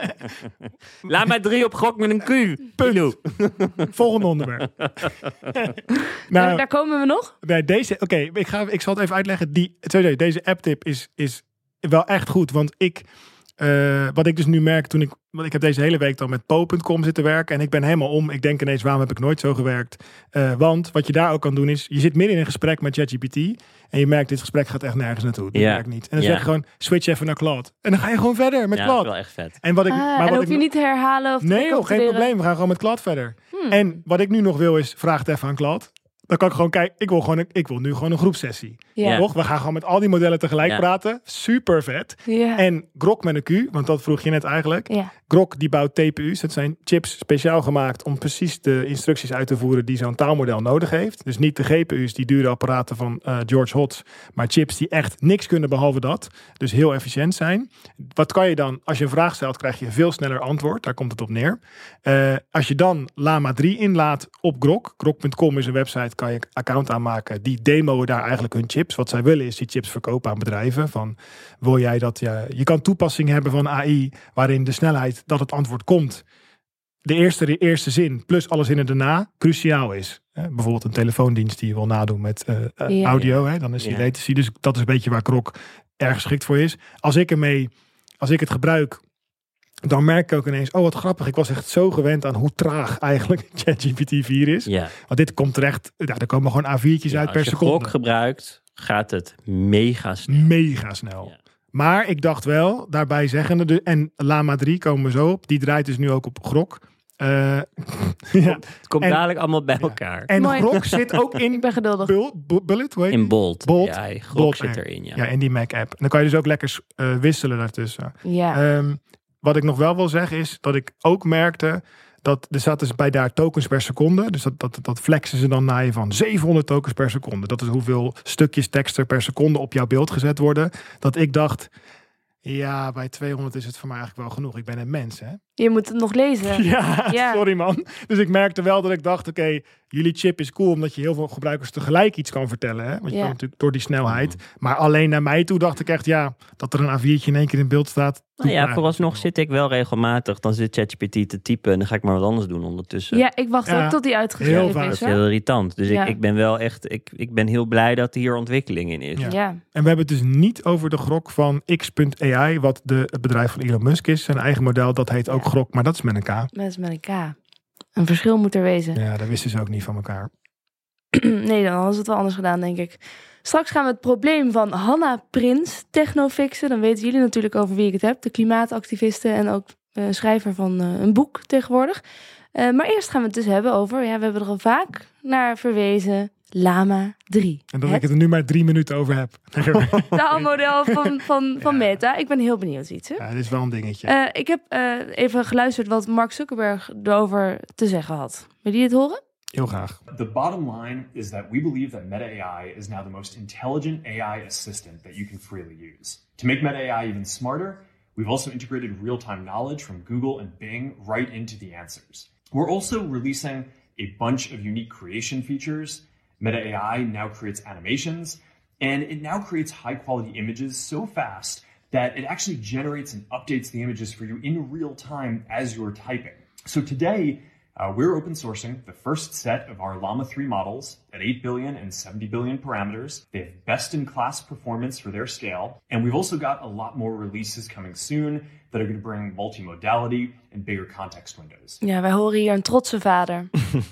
Lama drie op Grok met een Q. Punt. Volgende onderwerp. nou, ja, daar komen we nog. Bij deze, oké, okay, ik, ga, ik zal het even uitleggen. Die, deze app-tip is, is wel echt goed, want ik... Uh, wat ik dus nu merk toen ik... Want ik heb deze hele week dan met po punt com zitten werken. En ik ben helemaal om. Ik denk ineens, waarom heb ik nooit zo gewerkt? Uh, want wat je daar ook kan doen is... Je zit midden in een gesprek met ChatGPT. En je merkt, dit gesprek gaat echt nergens naartoe. Dat ja. werkt niet. En dan ja. zeg je gewoon, switch even naar Claude. En dan ga je gewoon verder met ja, Claude. Dat is wel echt vet. En, wat ik, ah, maar en wat hoef ik je niet te herhalen of te Nee joh, geen leren. probleem. We gaan gewoon met Claude verder. Hmm. En wat ik nu nog wil is, vraag het even aan Claude. Dan kan ik gewoon kijken, ik wil, gewoon, ik wil nu gewoon een groepsessie. Ja. Toch? We gaan gewoon met al die modellen tegelijk ja. praten. Super vet. Ja. En Grok met een Q, want dat vroeg je net eigenlijk. Ja. Grok die bouwt T P U's. Dat zijn chips speciaal gemaakt om precies de instructies uit te voeren die zo'n taalmodel nodig heeft. Dus niet de G P U's, die dure apparaten van uh, George Hotz, maar chips die echt niks kunnen behalve dat. Dus heel efficiënt zijn. Wat kan je dan? Als je een vraag stelt, krijg je veel sneller antwoord. Daar komt het op neer. Uh, als je dan Lama drie inlaat op Grok. Grok punt com is een website, kan je account aanmaken. Die demoen daar eigenlijk hun chips. Wat zij willen is die chips verkopen aan bedrijven. Van, wil jij dat? Ja, je kan toepassingen hebben van A I waarin de snelheid dat het antwoord komt. De eerste, de eerste zin plus alle zinnen daarna cruciaal is. Hè? Bijvoorbeeld een telefoondienst die je wil nadoen met uh, uh, ja, audio. Ja. Hè? Dan is die ja. latency. Dus dat is een beetje waar Grok erg geschikt voor is. Als ik ermee, als ik het gebruik, dan merk ik ook ineens, oh wat grappig, ik was echt zo gewend aan hoe traag eigenlijk ChatGPT vier is. Ja. Want dit komt terecht, ja, er komen gewoon A viertjes ja, uit per seconde. Als je Grok gebruikt, gaat het mega snel. Mega snel. Ja. Maar ik dacht wel, daarbij zeggende, de, en Lama drie komen we zo op, die draait dus nu ook op Grok. Uh, ja. Het komt en, dadelijk allemaal bij elkaar. Ja. En Mooi. Grok zit ook in... Ik ben geduldig. Bul, bullet, hoe heet in Bolt. Bolt. Ja, Grok Bolt zit erin. Ja. ja, in die Mac-app. En dan kan je dus ook lekker uh, wisselen daartussen. Ja. Um, wat ik nog wel wil zeggen is dat ik ook merkte dat er zat dus bij daar tokens per seconde. Dus dat, dat, dat flexen ze dan naar je van zevenhonderd tokens per seconde. Dat is hoeveel stukjes tekst er per seconde op jouw beeld gezet worden. Dat ik dacht, ja, bij tweehonderd is het voor mij eigenlijk wel genoeg. Ik ben een mens, hè? Je moet het nog lezen. Ja, ja. sorry man. Dus ik merkte wel dat ik dacht, oké, okay, jullie chip is cool omdat je heel veel gebruikers tegelijk iets kan vertellen. Hè? Want je ja. kan natuurlijk door die snelheid. Maar alleen naar mij toe dacht ik echt, ja, dat er een A viertje in één keer in beeld staat. Nou ja, vooralsnog zit ik wel regelmatig. Dan zit ChatGPT te typen en dan ga ik maar wat anders doen ondertussen. Ja, ik wacht ja, ook tot die uitgeschreven is. Dat is heel irritant. Dus ja. ik, ik ben wel echt, ik, ik ben heel blij dat hier ontwikkeling in is. Ja. Ja. En we hebben het dus niet over de Grok van X punt A I, wat de, het bedrijf van Elon Musk is. Zijn eigen model, dat heet ook ja. Grok, maar dat is met een K. Dat is met een K. Een verschil moet er wezen. Ja, dat wisten ze ook niet van elkaar. Nee, dan hadden ze het wel anders gedaan, denk ik. Straks gaan we het probleem van Hanna Prins techno fixen. Dan weten jullie natuurlijk over wie ik het heb. De klimaatactiviste en ook uh, schrijver van uh, een boek tegenwoordig. Uh, maar eerst gaan we het dus hebben over, ja, we hebben er al vaak naar verwezen, Llama drie. En dat het ik het er nu maar drie minuten over heb. taalmodel van, van, van Ja. Meta. Ik ben heel benieuwd, Wietse. Ja, dit is wel een dingetje. Uh, ik heb uh, even geluisterd wat Mark Zuckerberg erover te zeggen had. Wil je het horen? Heel graag. The bottom line is that we believe that Meta A I is now the most intelligent A I assistant that you can freely use. To make Meta A I even smarter, we've also integrated real-time knowledge from Google and Bing right into the answers. We're also releasing a bunch of unique creation features. Meta A I now creates animations, and it now creates high-quality images so fast that it actually generates and updates the images for you in real time as you're typing. So today, uh, we're open sourcing the first set of our Llama three models at eight billion and seventy billion parameters. They have best-in-class performance for their scale, and we've also got a lot more releases coming soon that are going to bring multimodality and bigger context windows. Ja, wij horen hier een trotse vader.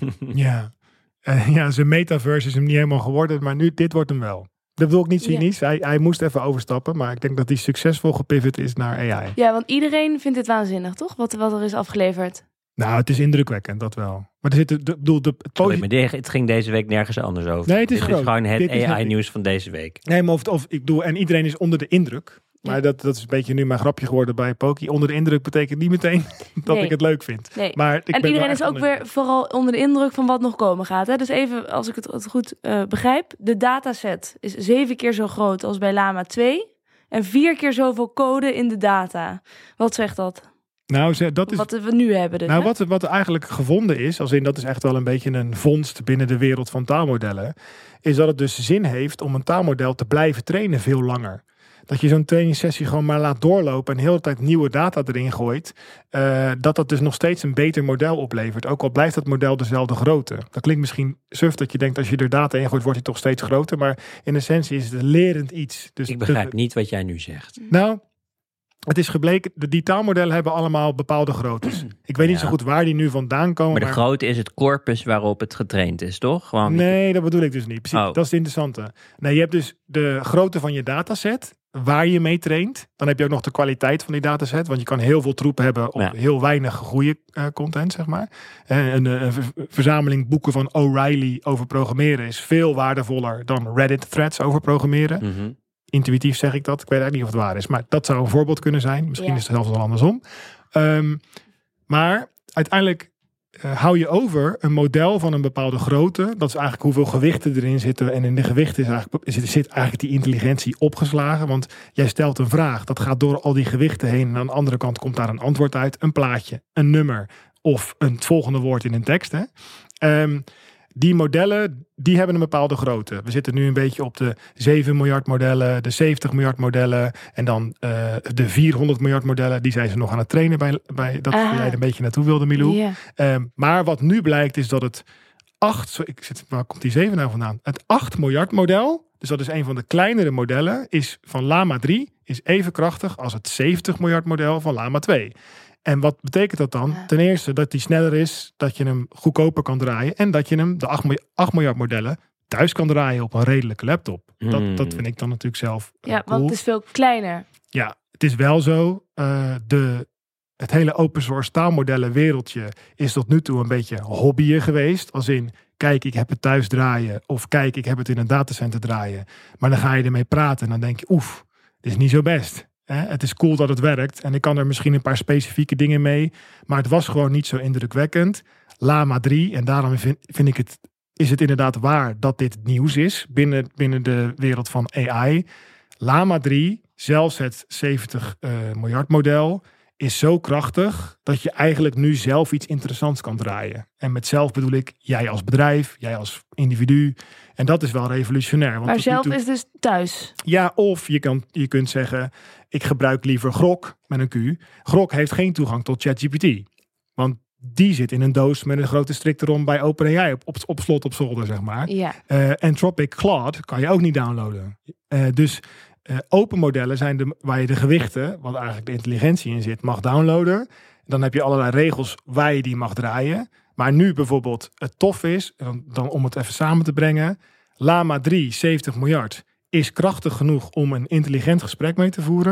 Ja. Uh, ja, zijn metaverse is hem niet helemaal geworden, maar nu, dit wordt hem wel. Dat bedoel ik niet cynisch. Ja. Hij, hij moest even overstappen, maar ik denk dat hij succesvol gepivot is naar A I. Ja, want iedereen vindt dit waanzinnig, toch? Wat, wat er is afgeleverd. Nou, het is indrukwekkend, dat wel. Maar er zit de, de, de, de, Sorry, maar de, het ging deze week nergens anders over. Nee, het is Dit groot. is gewoon het Dit is A I-nieuws van deze week. Nee, maar of, of ik doe, en iedereen is onder de indruk. Maar dat, dat is een beetje nu mijn grapje geworden bij Poki. Onder de indruk betekent niet meteen dat nee. ik het leuk vind. Nee. Maar ik en ben iedereen is ook weer de... vooral onder de indruk van wat nog komen gaat. Hè? Dus even, als ik het goed uh, begrijp. De dataset is zeven keer zo groot als bij Llama twee. En vier keer zoveel code in de data. Wat zegt dat? Nou, dat is, wat we nu hebben dus. Nou, hè? wat, wat er eigenlijk gevonden is, als in dat is echt wel een beetje een vondst binnen de wereld van taalmodellen, is dat het dus zin heeft om een taalmodel te blijven trainen veel langer. Dat je zo'n trainingssessie gewoon maar laat doorlopen en de hele tijd nieuwe data erin gooit. Uh, dat dat dus nog steeds een beter model oplevert. Ook al blijft dat model dezelfde grootte. Dat klinkt misschien suf dat je denkt als je er data in gooit wordt hij toch steeds groter. Maar in essentie is het een lerend iets. Dus ik begrijp de, niet wat jij nu zegt. Nou, het is gebleken, de, die taalmodellen hebben allemaal bepaalde groottes. Ik weet niet ja. zo goed waar die nu vandaan komen. Maar de maar... grootte is het corpus waarop het getraind is, toch? Gewoon nee, je... dat bedoel ik dus niet. Precies, oh. Dat is het interessante. Nee, je hebt dus de grootte van je dataset, waar je mee traint. Dan heb je ook nog de kwaliteit van die dataset. Want je kan heel veel troep hebben op ja. heel weinig goede uh, content, zeg maar. En een, een verzameling boeken van O'Reilly over programmeren is veel waardevoller dan Reddit threads over programmeren. Mm-hmm. Intuïtief zeg ik dat. Ik weet eigenlijk niet of het waar is. Maar dat zou een voorbeeld kunnen zijn. Misschien ja. is het zelfs wel andersom. Um, maar uiteindelijk uh, hou je over een model van een bepaalde grootte. Dat is eigenlijk hoeveel gewichten erin zitten. En in de gewichten is eigenlijk, zit, zit eigenlijk die intelligentie opgeslagen. Want jij stelt een vraag. Dat gaat door al die gewichten heen. En aan de andere kant komt daar een antwoord uit. Een plaatje, een nummer of een het volgende woord in een tekst. Hè? Um, Die modellen, die hebben een bepaalde grootte. We zitten nu een beetje op de zeven miljard modellen, de zeventig miljard modellen en dan uh, de vierhonderd miljard modellen. Die zijn ze nog aan het trainen bij, bij dat ah. jij er een beetje naartoe wilde, Milou. Yeah. Um, maar wat nu blijkt is dat het acht, ik zit, waar komt die zeven nou vandaan? Het acht miljard model, dus dat is een van de kleinere modellen, is van Llama drie, is even krachtig als het zeventig miljard model van Llama twee. En wat betekent dat dan? Ja. Ten eerste dat die sneller is, dat je hem goedkoper kan draaien en dat je hem, de acht miljard modellen, thuis kan draaien op een redelijke laptop. Mm. Dat, dat vind ik dan natuurlijk zelf uh, Ja, cool. want het is veel kleiner. Ja, het is wel zo. Uh, de, het hele open source taalmodellen wereldje is tot nu toe een beetje hobbyen geweest. Als in, kijk, ik heb het thuis draaien. Of kijk, ik heb het in een datacenter draaien. Maar dan ga je ermee praten en dan denk je, oef, dit is niet zo best. Eh, het is cool dat het werkt en ik kan er misschien een paar specifieke dingen mee, maar het was gewoon niet zo indrukwekkend. Llama drie, en daarom vind, vind ik het, is het inderdaad waar dat dit nieuws is binnen, binnen de wereld van A I. Llama drie, zelfs het zeventig uh, miljard model, is zo krachtig dat je eigenlijk nu zelf iets interessants kan draaien. En met zelf bedoel ik jij als bedrijf, jij als individu. En dat is wel revolutionair. Want maar zelf toe... is dus thuis. Ja, of je, kan, je kunt zeggen, ik gebruik liever Grok met een Q. Grok heeft geen toegang tot ChatGPT. Want die zit in een doos met een grote strik erom bij OpenAI op, op, op slot op zolder, zeg maar. Ja. Uh, Anthropic Claude kan je ook niet downloaden. Uh, dus uh, open modellen zijn de, waar je de gewichten, wat eigenlijk de intelligentie in zit, mag downloaden. Dan heb je allerlei regels waar je die mag draaien. Maar nu bijvoorbeeld het tof is, dan, dan om het even samen te brengen, Llama drie, zeventig miljard, is krachtig genoeg om een intelligent gesprek mee te voeren.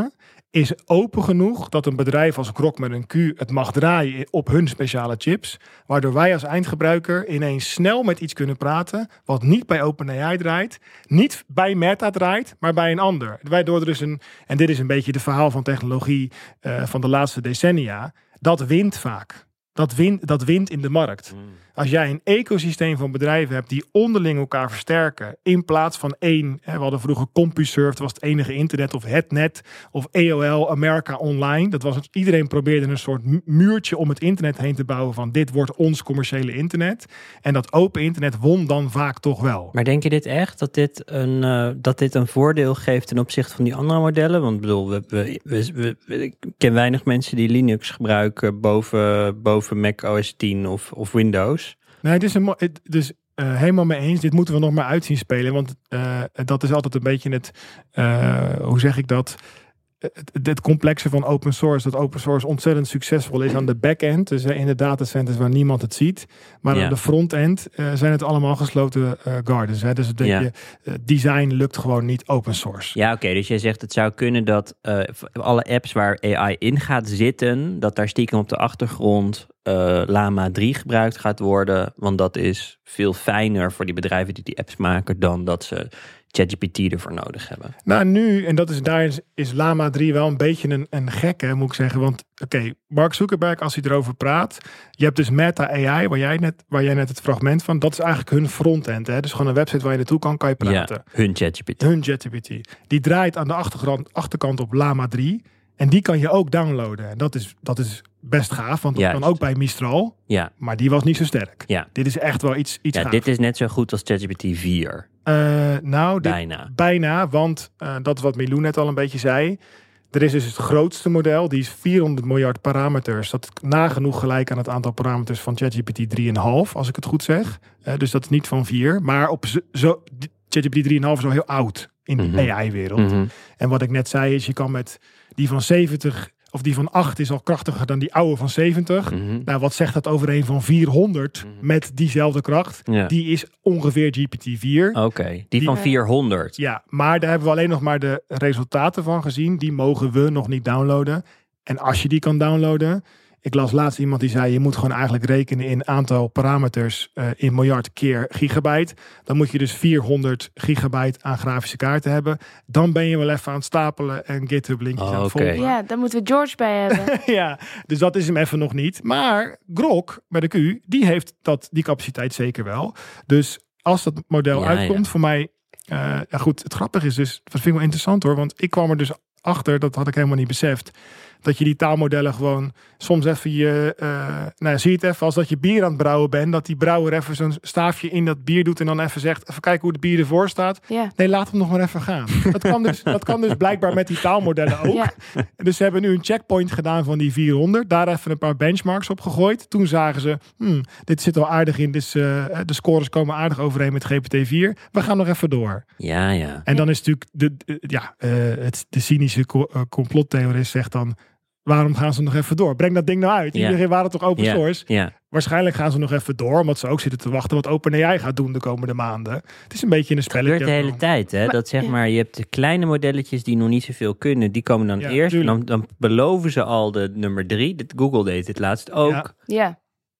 is open genoeg dat een bedrijf als Grok met een Q het mag draaien op hun speciale chips, waardoor wij als eindgebruiker ineens snel met iets kunnen praten wat niet bij OpenAI draait, niet bij Meta draait, maar bij een ander. Waardoor er dus een, en dit is een beetje het verhaal van technologie uh, van de laatste decennia, dat wint vaak. Dat wint, dat wint in de markt. Mm. Als jij een ecosysteem van bedrijven hebt die onderling elkaar versterken, in plaats van één, hè, we hadden vroeger CompuServe, dat was het enige internet, of het net, of A O L, America Online. Dat was het, iedereen probeerde een soort muurtje om het internet heen te bouwen van dit wordt ons commerciële internet. En dat open internet won dan vaak toch wel. Maar denk je dit echt, dat dit een, uh, dat dit een voordeel geeft ten opzichte van die andere modellen? Want ik bedoel, we, we, we, we, we, ik ken weinig mensen die Linux gebruiken boven, boven Mac O S tien of, of Windows. Nee, het is een, het, dus uh, helemaal mee eens. Dit moeten we nog maar uit zien spelen. Want uh, dat is altijd een beetje het, uh, hoe zeg ik dat? Het, het complexe van open source. Dat open source ontzettend succesvol is aan de back-end. Dus uh, in de datacenters waar niemand het ziet. Maar ja. aan de front-end uh, zijn het allemaal gesloten uh, gardens. Hè? Dus het ja. je, uh, design lukt gewoon niet open source. Ja, oké. Okay, dus jij zegt het zou kunnen dat uh, alle apps waar A I in gaat zitten, dat daar stiekem op de achtergrond Uh, Llama drie gebruikt gaat worden. Want dat is veel fijner voor die bedrijven die die apps maken dan dat ze ChatGPT ervoor nodig hebben. Nou, nu, en dat is daar is, is Llama drie wel een beetje een, een gekke, moet ik zeggen. Want oké, okay, Mark Zuckerberg, als hij erover praat, je hebt dus Meta A I, waar jij net, waar jij net het fragment van, dat is eigenlijk hun frontend. Hè? Dus gewoon een website waar je naartoe kan, kan je praten. Ja, hun ChatGPT. Hun ChatGPT. Die draait aan de achtergrond, achterkant op Llama drie. En die kan je ook downloaden. En dat is, dat is best gaaf, want dat Juist. kan ook bij Mistral. Ja. Maar die was niet zo sterk. Ja. Dit is echt wel iets, iets ja, gaaf. Dit is net zo goed als ChatGPT vier. Uh, nou, dit, bijna. Bijna, want uh, dat is wat Milou net al een beetje zei. Er is dus het grootste model, die is vierhonderd miljard parameters. Dat is nagenoeg gelijk aan het aantal parameters van ChatGPT drie komma vijf, als ik het goed zeg. Uh, dus dat is niet van vier. Maar op zo, ChatGPT drie komma vijf is al heel oud in de mm-hmm. A I-wereld. Mm-hmm. En wat ik net zei is, je kan met die van zeventig... of die van acht is al krachtiger dan die oude van zeventig. Mm-hmm. Nou, wat zegt dat over een van vierhonderd mm-hmm. met diezelfde kracht? Ja. Die is ongeveer G P T vier. Oké, okay. die, die van vierhonderd. Ja, maar daar hebben we alleen nog maar de resultaten van gezien. Die mogen we nog niet downloaden. En als je die kan downloaden, ik las laatst iemand die zei, je moet gewoon eigenlijk rekenen in aantal parameters uh, in miljard keer gigabyte. Dan moet je dus vierhonderd gigabyte aan grafische kaarten hebben. Dan ben je wel even aan het stapelen en GitHub linkjes oh, aan het volgen. Ja, daar moeten we George bij hebben. Ja, dus dat is hem even nog niet. Maar Grok, met de Q, die heeft dat, die capaciteit zeker wel. Dus als dat model ja, uitkomt, ja. voor mij, uh, ja goed, het grappige is dus, dat vind ik wel interessant hoor, want ik kwam er dus achter, dat had ik helemaal niet beseft, dat je die taalmodellen gewoon soms even je, uh, nou zie je het even als dat je bier aan het brouwen bent, dat die brouwer even zo'n staafje in dat bier doet en dan even zegt, even kijken hoe het bier ervoor staat. Ja. Nee, laat hem nog maar even gaan. Dat kan dus, dat kan dus blijkbaar met die taalmodellen ook. Ja. Dus ze hebben nu een checkpoint gedaan van die vierhonderd, daar even een paar benchmarks op gegooid. Toen zagen ze, hmm, dit zit wel aardig in, dus uh, de scores komen aardig overeen met G P T vier. We gaan nog even door. Ja, ja. En dan is natuurlijk de, de, ja, uh, het, de cynische co- uh, complottheorist zegt dan, waarom gaan ze nog even door? Breng dat ding nou uit. Ja. Iedereen waren toch open source? Ja. Ja. Waarschijnlijk gaan ze nog even door, omdat ze ook zitten te wachten wat OpenAI gaat doen de komende maanden. Het is een beetje een spelletje. Het gebeurt de hele tijd, hè? Maar, dat zeg maar, je hebt de kleine modelletjes die nog niet zoveel kunnen, die komen dan ja, eerst. Dan, dan beloven ze al de nummer drie. Google deed het laatst ook. Ja. ja.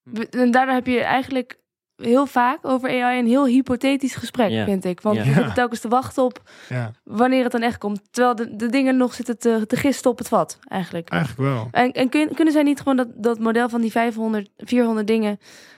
En daardoor heb je eigenlijk heel vaak over A I een heel hypothetisch gesprek, ja. vind ik. Want ja. je zit telkens te wachten op ja. wanneer het dan echt komt. Terwijl de, de dingen nog zitten te, te gisten op het vat, eigenlijk. Eigenlijk wel. En, en kun, kunnen zij niet gewoon dat, dat model van die vijfhonderd, vierhonderd dingen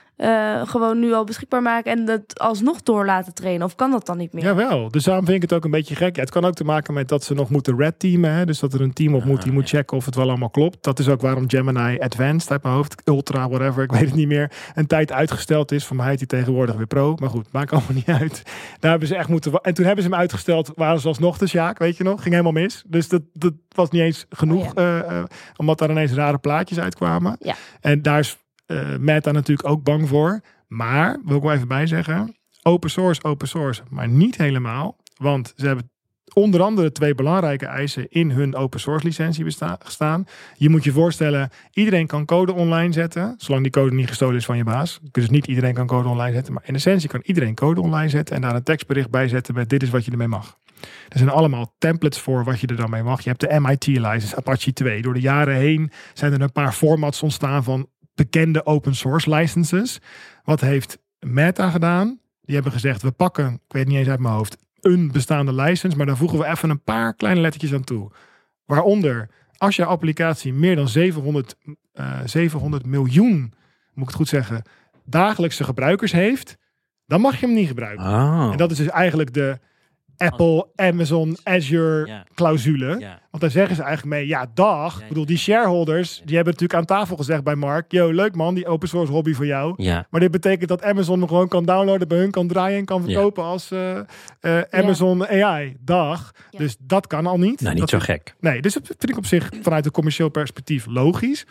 Uh, gewoon nu al beschikbaar maken en dat alsnog door laten trainen? Of kan dat dan niet meer? Jawel, dus daarom vind ik het ook een beetje gek. Ja, het kan ook te maken met dat ze nog moeten red teamen. Hè? Dus dat er een team op moet die moet checken of het wel allemaal klopt. Dat is ook waarom Gemini Advanced uit mijn hoofd, Ultra, whatever, ik weet het niet meer, een tijd uitgesteld is. Voor mij heet hij tegenwoordig weer Pro. Maar goed, maakt allemaal niet uit. Daar hebben ze echt moeten... En toen hebben ze hem uitgesteld, waren ze alsnog de Sjaak, weet je nog? Ging helemaal mis. Dus dat, dat was niet eens genoeg, oh ja. uh, uh, omdat daar ineens rare plaatjes uitkwamen. Ja. En daar is Uh, Meta natuurlijk ook bang voor. Maar, wil ik wel even bij zeggen, open source, open source, maar niet helemaal. Want ze hebben onder andere twee belangrijke eisen in hun open source licentie besta- staan. Je moet je voorstellen, iedereen kan code online zetten, zolang die code niet gestolen is van je baas. Dus niet iedereen kan code online zetten, maar in essentie kan iedereen code online zetten en daar een tekstbericht bij zetten met dit is wat je ermee mag. Er zijn allemaal templates voor wat je er dan mee mag. Je hebt de M I T-license, Apache twee. Door de jaren heen zijn er een paar formats ontstaan van bekende open source licenses. Wat heeft Meta gedaan? Die hebben gezegd, we pakken, ik weet niet eens uit mijn hoofd, een bestaande license, maar daar voegen we even een paar kleine lettertjes aan toe. Waaronder, als je applicatie meer dan zevenhonderd, uh, zevenhonderd miljoen, moet ik het goed zeggen, dagelijkse gebruikers heeft, dan mag je hem niet gebruiken. Oh. En dat is dus eigenlijk de Apple, Amazon, Azure Ja. clausule. Ja. Want daar zeggen ze eigenlijk mee, ja dag. Ja, Ik bedoel, die shareholders, die hebben natuurlijk aan tafel gezegd bij Mark, yo, leuk man, die open source hobby voor jou. Ja. Maar dit betekent dat Amazon hem gewoon kan downloaden, bij hun kan draaien en kan verkopen ja. als uh, uh, Amazon A I. Dag. Ja. Dus dat kan al niet. Nou, niet dat zo is, gek. Nee, dus dat vind ik op zich vanuit een commercieel perspectief logisch.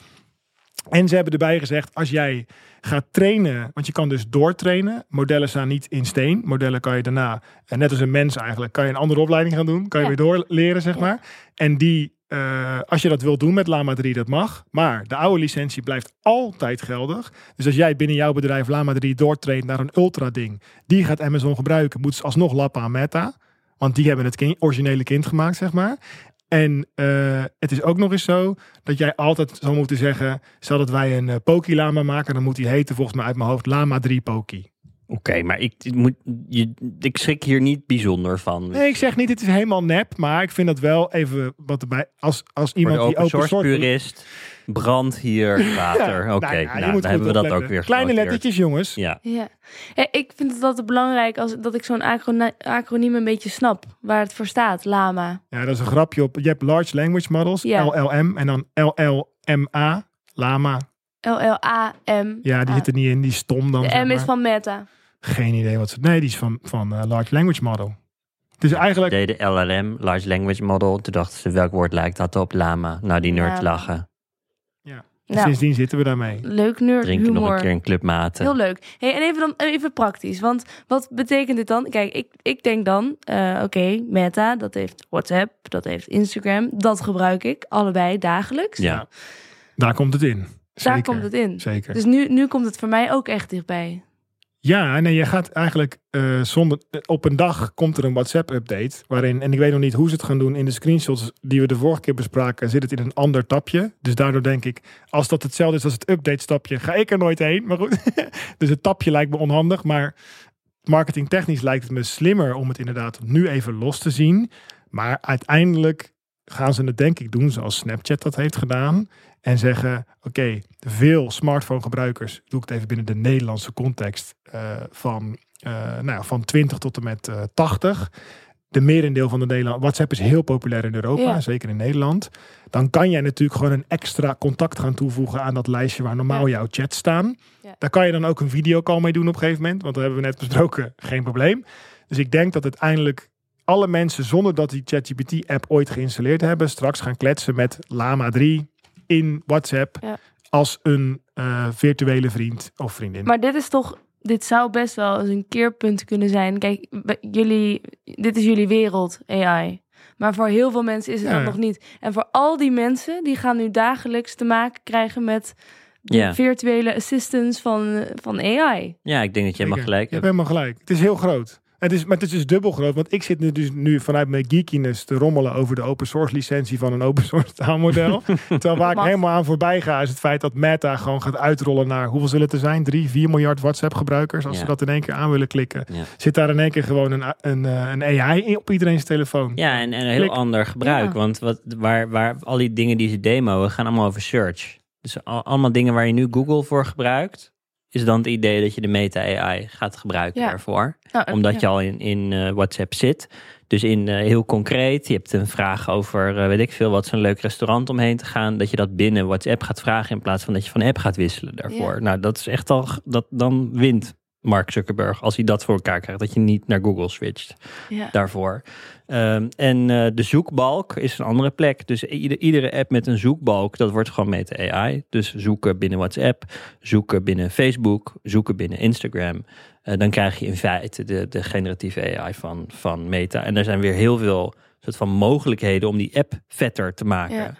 En ze hebben erbij gezegd, als jij gaat trainen, want je kan dus doortrainen. Modellen staan niet in steen. Modellen kan je daarna, net als een mens eigenlijk, kan je een andere opleiding gaan doen. Kan je Ja. weer doorleren, zeg Ja. maar. En die, uh, als je dat wilt doen met Llama drie, dat mag. Maar de oude licentie blijft altijd geldig. Dus als jij binnen jouw bedrijf Llama drie doortraint naar een ultra ding, die gaat Amazon gebruiken, moet ze alsnog lappen aan Meta. Want die hebben het kind, originele kind gemaakt, zeg maar. En uh, het is ook nog eens zo dat jij altijd zou moeten zeggen, stel dat wij een uh, Poki Lama maken, dan moet die heten volgens mij uit mijn hoofd Llama drie Poki. Oké, okay, maar ik, ik, moet, je, ik schrik hier niet bijzonder van. Nee, ik zeg niet, het is helemaal nep, maar ik vind dat wel even wat erbij, als, als iemand Voor de die open open source source purist, brand hier water. Oké, okay, nou, ja, nou, nou, dan hebben we dat opletten. ook weer Kleine genoteerd. lettertjes, jongens. Ja. Ja. Ja, ik vind het altijd belangrijk als, dat ik zo'n acrony- acroniem een beetje snap. Waar het voor staat, Llama. Ja, dat is een grapje op. Je hebt Large Language Models, Ja. L L M, en dan L L M A, Lama. L L A M. Ja, die A. zit er niet in, die is stom dan. De zeg M maar. is van Meta. Geen idee wat ze... Nee, die is van, van uh, Large Language Model. Dus eigenlijk... Deden L L M, Large Language Model. Toen dachten ze, welk woord lijkt dat op? Lama. Nou, die nerds Lama. lachen. Ja. Nou, Sindsdien zitten we daarmee. leuk nerd Drinken nog humor. een keer een clubmaten. Heel leuk. Hey, en even, dan, even praktisch. Want wat betekent dit dan? Kijk, ik, ik denk dan... Uh, Oké, okay, Meta, dat heeft WhatsApp, dat heeft Instagram. Dat gebruik ik allebei dagelijks. Ja. Daar komt het in. Daar Zeker. komt het in. Zeker. Dus nu, nu komt het voor mij ook echt dichtbij. Ja, nee, je gaat eigenlijk uh, zonder... Op een dag komt er een WhatsApp-update. Waarin, en ik weet nog niet hoe ze het gaan doen. In de screenshots die we de vorige keer bespraken, zit het in een ander tapje. Dus daardoor denk ik, als dat hetzelfde is als het update-stapje, ga ik er nooit heen. Maar goed, dus het tapje lijkt me onhandig. Maar marketingtechnisch lijkt het me slimmer om het inderdaad nu even los te zien. Maar uiteindelijk gaan ze het denk ik doen zoals Snapchat dat heeft gedaan. En zeggen, oké, okay, veel smartphone gebruikers, doe ik het even binnen de Nederlandse context, uh, van, uh, nou ja, van twintig tot en met uh, tachtig. De merendeel van de Nederland. WhatsApp is heel populair in Europa, ja. Zeker in Nederland. Dan kan jij natuurlijk gewoon een extra contact gaan toevoegen aan dat lijstje waar normaal ja. jouw chats staan. Ja. Daar kan je dan ook een videocall mee doen op een gegeven moment, want dat hebben we net besproken, geen probleem. Dus ik denk dat uiteindelijk alle mensen zonder dat die ChatGPT-app ooit geïnstalleerd hebben, straks gaan kletsen met Llama drie in WhatsApp ja. als een uh, virtuele vriend of vriendin. Maar dit is toch, dit zou best wel eens een keerpunt kunnen zijn. Kijk, jullie, dit is jullie wereld, A I. Maar voor heel veel mensen is het ja. dat nog niet. En voor al die mensen, die gaan nu dagelijks te maken krijgen met de ja. virtuele assistants van, van A I. Ja, ik denk dat je helemaal gelijk hebt. Je hebt helemaal gelijk. Het is heel groot. Het is, maar het is dus dubbel groot, want ik zit nu, dus nu vanuit mijn geekiness te rommelen over de open source licentie van een open source taalmodel. Terwijl waar ik helemaal aan voorbij ga is het feit dat Meta gewoon gaat uitrollen naar, hoeveel zullen het er zijn? Drie, vier miljard WhatsApp gebruikers. Als ja. ze dat in één keer aan willen klikken, ja. zit daar in één keer gewoon een, een, een A I op iedereen's telefoon. Ja, en, en een heel Klik. ander gebruik. Ja. Want wat, waar, waar al die dingen die ze demoen gaan allemaal over search. Dus al, allemaal dingen waar je nu Google voor gebruikt, is dan het idee dat je de Meta-A I gaat gebruiken ja. daarvoor. Nou, Omdat ja. je al in, in uh, WhatsApp zit. Dus in uh, heel concreet, je hebt een vraag over, uh, weet ik veel, wat is een leuk restaurant om heen te gaan. Dat je dat binnen WhatsApp gaat vragen in plaats van dat je van app gaat wisselen daarvoor. Ja. Nou, dat is echt al, dat, dan wint Mark Zuckerberg als hij dat voor elkaar krijgt. Dat je niet naar Google switcht ja. daarvoor. Um, en uh, de zoekbalk is een andere plek. Dus ieder, iedere app met een zoekbalk, dat wordt gewoon Meta A I. Dus zoeken binnen WhatsApp, zoeken binnen Facebook, zoeken binnen Instagram. Uh, dan krijg je in feite de, de generatieve A I van, van Meta. En er zijn weer heel veel soort van mogelijkheden om die app vetter te maken. Ja.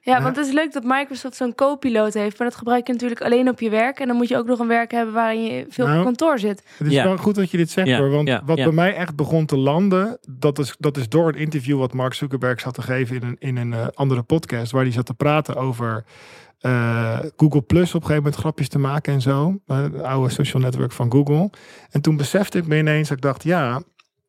Ja, Ja. want het is leuk dat Microsoft zo'n co-piloot heeft, maar dat gebruik je natuurlijk alleen op je werk. En dan moet je ook nog een werk hebben waarin je veel Nou, op kantoor zit. Het is Ja. wel goed dat je dit zegt Ja, hoor. Want ja, wat ja. bij mij echt begon te landen, dat is, dat is door een interview wat Mark Zuckerberg zat te geven in een, in een uh, andere podcast, waar hij zat te praten over uh, Google Plus op een gegeven moment grapjes te maken en zo. Uh, het oude social network van Google. En toen besefte ik me ineens dat ik dacht, ja,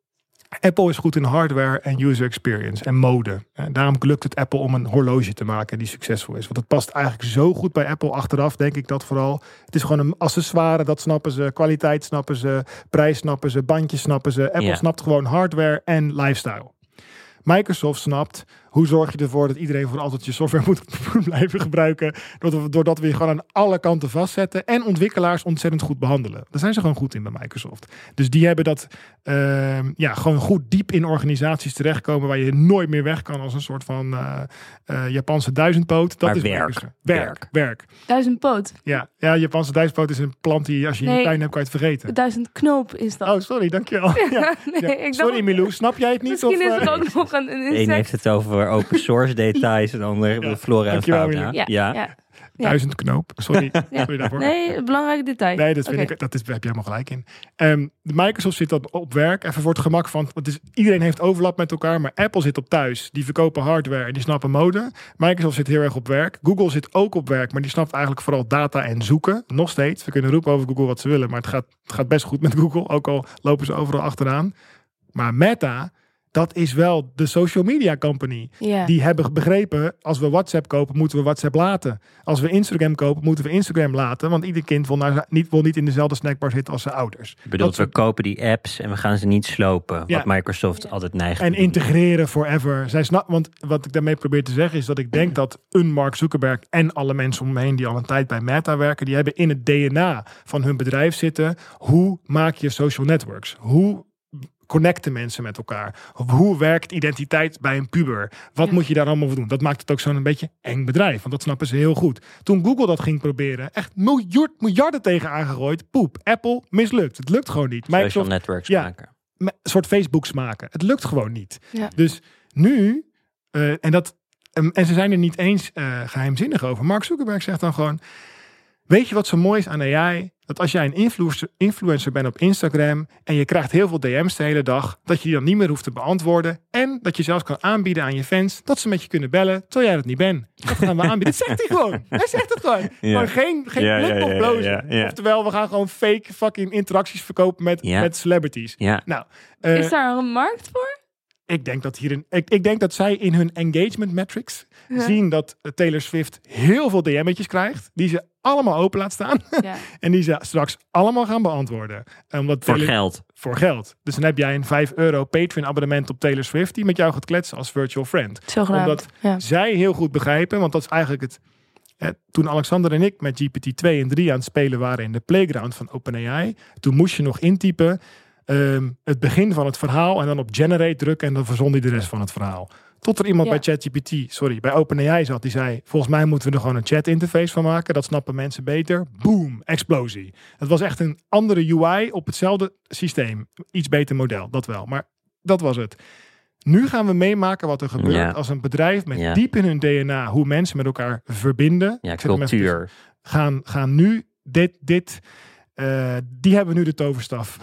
Apple is goed in hardware en user experience en mode. En daarom lukt het Apple om een horloge te maken die succesvol is. Want het past eigenlijk zo goed bij Apple achteraf, denk ik dat vooral. Het is gewoon een accessoire, dat snappen ze. Kwaliteit snappen ze. Prijs snappen ze. Bandjes snappen ze. Apple Ja. snapt gewoon hardware en lifestyle. Microsoft snapt, hoe zorg je ervoor dat iedereen voor altijd je software moet blijven gebruiken. Doordat we je gewoon aan alle kanten vastzetten. En ontwikkelaars ontzettend goed behandelen. Daar zijn ze gewoon goed in bij Microsoft. Dus die hebben dat uh, ja, gewoon goed diep in organisaties terechtkomen waar je nooit meer weg kan als een soort van uh, uh, Japanse duizendpoot. Dat Maar is werk. Microsoft. Werk. Werk. Werk. Duizend poot. Ja. ja, Japanse duizendpoot is een plant die als je in Nee. je tuin hebt kan je het vergeten. Duizend knoop is dat. Oh, sorry, dankjewel. Ja. nee, Ja. ik dacht, Sorry Milou, snap jij het niet? misschien of, is er uh, ook nog een, een De een insect. heeft het over open source details en de ander de flora en dankjewel, fauna. William. Ja, Ja. ja. Ja. Duizend knoop. Sorry, Ja. sorry daarvoor. Nee, belangrijk detail. Nee, dat, vind Oké. ik, dat is, daar heb je helemaal gelijk in. Um, Microsoft zit op, op werk. Even voor het gemak van... Het is, iedereen heeft overlap met elkaar. Maar Apple zit op thuis. Die verkopen hardware en die snappen mode. Microsoft zit heel erg op werk. Google zit ook op werk. Maar die snapt eigenlijk vooral data en zoeken. Nog steeds. We kunnen roepen over Google wat ze willen. Maar het gaat, het gaat best goed met Google. Ook al lopen ze overal achteraan. Maar Meta... Dat is wel de social media company. Ja. Die hebben begrepen, als we WhatsApp kopen, moeten we WhatsApp laten. Als we Instagram kopen, moeten we Instagram laten. Want ieder kind wil, nou, niet, wil niet in dezelfde snackbar zitten als zijn ouders. Ik bedoel, Dat we soort- kopen die apps en we gaan ze niet slopen. Ja. Wat Microsoft altijd neigt En te doen. integreren forever. Zij snap, want wat ik daarmee probeer te zeggen is dat ik denk dat een Mark Zuckerberg en alle mensen om me heen die al een tijd bij Meta werken, die hebben in het D N A van hun bedrijf zitten. Hoe maak je social networks? Hoe connecten mensen met elkaar? Of hoe werkt identiteit bij een puber? Wat Ja. moet je daar allemaal voor doen? Dat maakt het ook zo'n een beetje eng bedrijf. Want dat snappen ze heel goed. Toen Google dat ging proberen, echt miljard, miljarden tegen aangegooid. Poep. Apple mislukt. Het lukt gewoon niet. social Microsoft networks ja. maken. me- een soort Facebooks maken. Het lukt gewoon niet. Ja. Dus nu, uh, en, dat, um, en ze zijn er niet eens uh, geheimzinnig over. Mark Zuckerberg zegt dan gewoon, weet je wat zo mooi is aan A I? Dat als jij een influencer, influencer bent op Instagram en je krijgt heel veel D M's de hele dag, dat je die dan niet meer hoeft te beantwoorden en dat je zelfs kan aanbieden aan je fans dat ze met je kunnen bellen, terwijl jij dat niet bent. Dat gaan we aanbieden. Dat zegt hij gewoon. Hij zegt het gewoon. Ja. Maar geen, geen Ja, blik ja, of ja, blozen. ja, ja. Oftewel, we gaan gewoon fake fucking interacties verkopen met, Ja. met celebrities. Ja. Nou, uh, Is daar een markt voor? ik denk dat hierin, ik, ik denk dat zij in hun engagement metrics Ja. zien dat Taylor Swift heel veel D M'tjes krijgt, die ze allemaal open laat staan Ja. en die ze straks allemaal gaan beantwoorden. Omdat Voor Taylor- geld. voor geld. Dus dan heb jij een vijf euro Patreon abonnement op Taylor Swift die met jou gaat kletsen als virtual friend. Zogenaamd. Omdat Ja. zij heel goed begrijpen, want dat is eigenlijk het. Eh, toen Alexander en ik met G P T twee en drie aan het spelen waren in de playground van OpenAI, toen moest je nog intypen um, het begin van het verhaal en dan op generate drukken en dan verzon hij de rest van het verhaal. Tot er iemand Ja. bij ChatGPT, sorry, bij OpenAI zat, die zei, volgens mij moeten we er gewoon een chat interface van maken. Dat snappen mensen beter. Boom, explosie. Het was echt een andere U I op hetzelfde systeem. Iets beter model, dat wel. Maar dat was het. Nu gaan we meemaken wat er gebeurt Ja. als een bedrijf met Ja. diep in hun D N A hoe mensen met elkaar verbinden. Ja, Ik zet hem even tussen. cultuur. Gaan, gaan nu dit, dit uh, die hebben nu de toverstaf.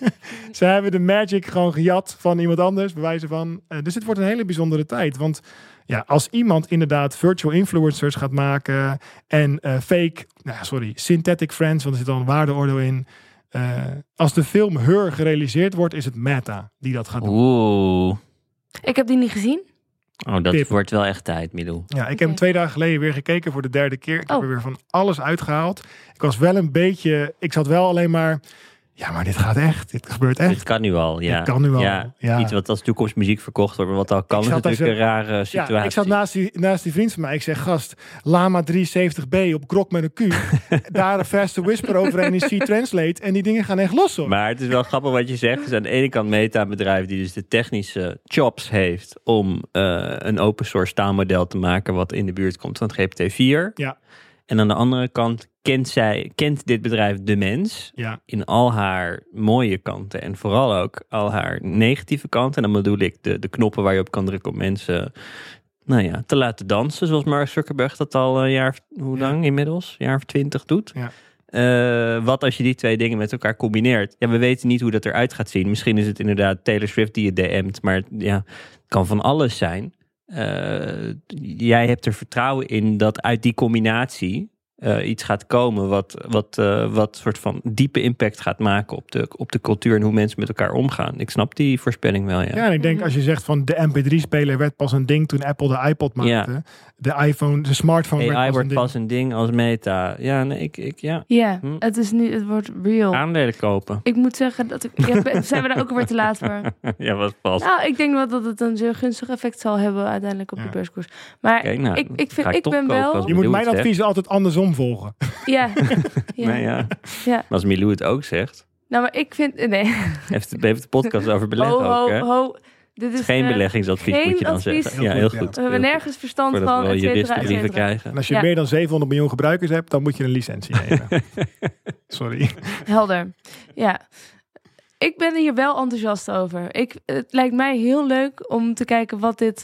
Ze hebben de magic gewoon gejat van iemand anders, bewijzen van. Uh, dus het wordt een hele bijzondere tijd. Want ja, als iemand inderdaad virtual influencers gaat maken en uh, fake, nou, sorry, synthetic friends, want er zit al een waardeoordeel in. Uh, als de film Her gerealiseerd wordt, is het Meta die dat gaat doen. Oeh. Ik heb die niet gezien. Oh, dat Tip. wordt wel echt tijd, Milou. Ja, ik heb Oké. hem twee dagen geleden weer gekeken voor de derde keer. Ik heb Oh. er weer van alles uitgehaald. Ik was wel een beetje, ik zat wel alleen maar, ja, maar dit gaat echt, dit gebeurt echt. Dit kan nu al, ja. Dit kan nu al, Ja. ja. Iets wat als toekomstmuziek verkocht wordt, maar wat al kan, Ik is zat daar natuurlijk zo- een rare situatie. Ja, ik zat naast die, naast die vriend van mij. Ik zeg, gast, Lama drieënzeventig B op Grok met een Q. Daar een Faster Whisper overheen in C-Translate. En die dingen gaan echt los, hoor. Maar het is wel grappig wat je zegt. Dus aan de ene kant Meta, een bedrijf die dus de technische chops heeft om uh, een open source taalmodel te maken wat in de buurt komt van het G P T vier. Ja. En aan de andere kant kent, zij, kent dit bedrijf de mens Ja, in al haar mooie kanten en vooral ook al haar negatieve kanten. En dan bedoel ik de, de knoppen waar je op kan drukken om mensen nou ja, te laten dansen. Zoals Mark Zuckerberg dat al een jaar, hoe Ja. lang inmiddels? Een jaar of twintig doet. Ja. Uh, wat als je die twee dingen met elkaar combineert? Ja, we weten niet hoe dat eruit gaat zien. Misschien is het inderdaad Taylor Swift die je D M't. Maar ja, het kan van alles zijn. Uh, jij hebt er vertrouwen in dat uit die combinatie uh, iets gaat komen wat, wat, uh, wat soort van diepe impact gaat maken op de, op de cultuur en hoe mensen met elkaar omgaan. Ik snap die voorspelling wel, ja. Ja, en ik denk als je zegt van de M P drie speler werd pas een ding toen Apple de iPod maakte. Ja. De iPhone, de smartphone werd A I pas wordt een ding. pas een ding als meta. Ja, nee, ik, ik ja. Ja, Hm. het is nu, het wordt real. Aandelen kopen. Ik moet zeggen dat ik, ja, ben- zijn we daar ook weer te laat voor? Ja, wat vast. Nou, ik denk wel dat het een zeer gunstig effect zal hebben uiteindelijk op Ja. de beurskoers. Maar Kijk, nou, ik, ik, vind, ga ik ik toch ben kopen wel... als Je moet Milou mijn het zegt. advies altijd andersom volgen. Ja, ja. Nee, ja. Ja. Maar als Milou het ook zegt, Nou, maar ik vind... Nee. heeft, heeft de podcast over beleggen Ho, ook, ho, hè? ho. Dit is Geen eh, beleggingsadvies, geen moet je dan advies. zeggen. Heel Ja, heel goed, goed. We hebben Heel nergens verstand Voordat van, we wel et cetera, et juristenbrieven cetera. krijgen. En als je Ja. meer dan zevenhonderd miljoen gebruikers hebt, dan moet je een licentie nemen. Sorry. Helder. Ja. Ik ben hier wel enthousiast over. Ik, het lijkt mij heel leuk om te kijken wat dit...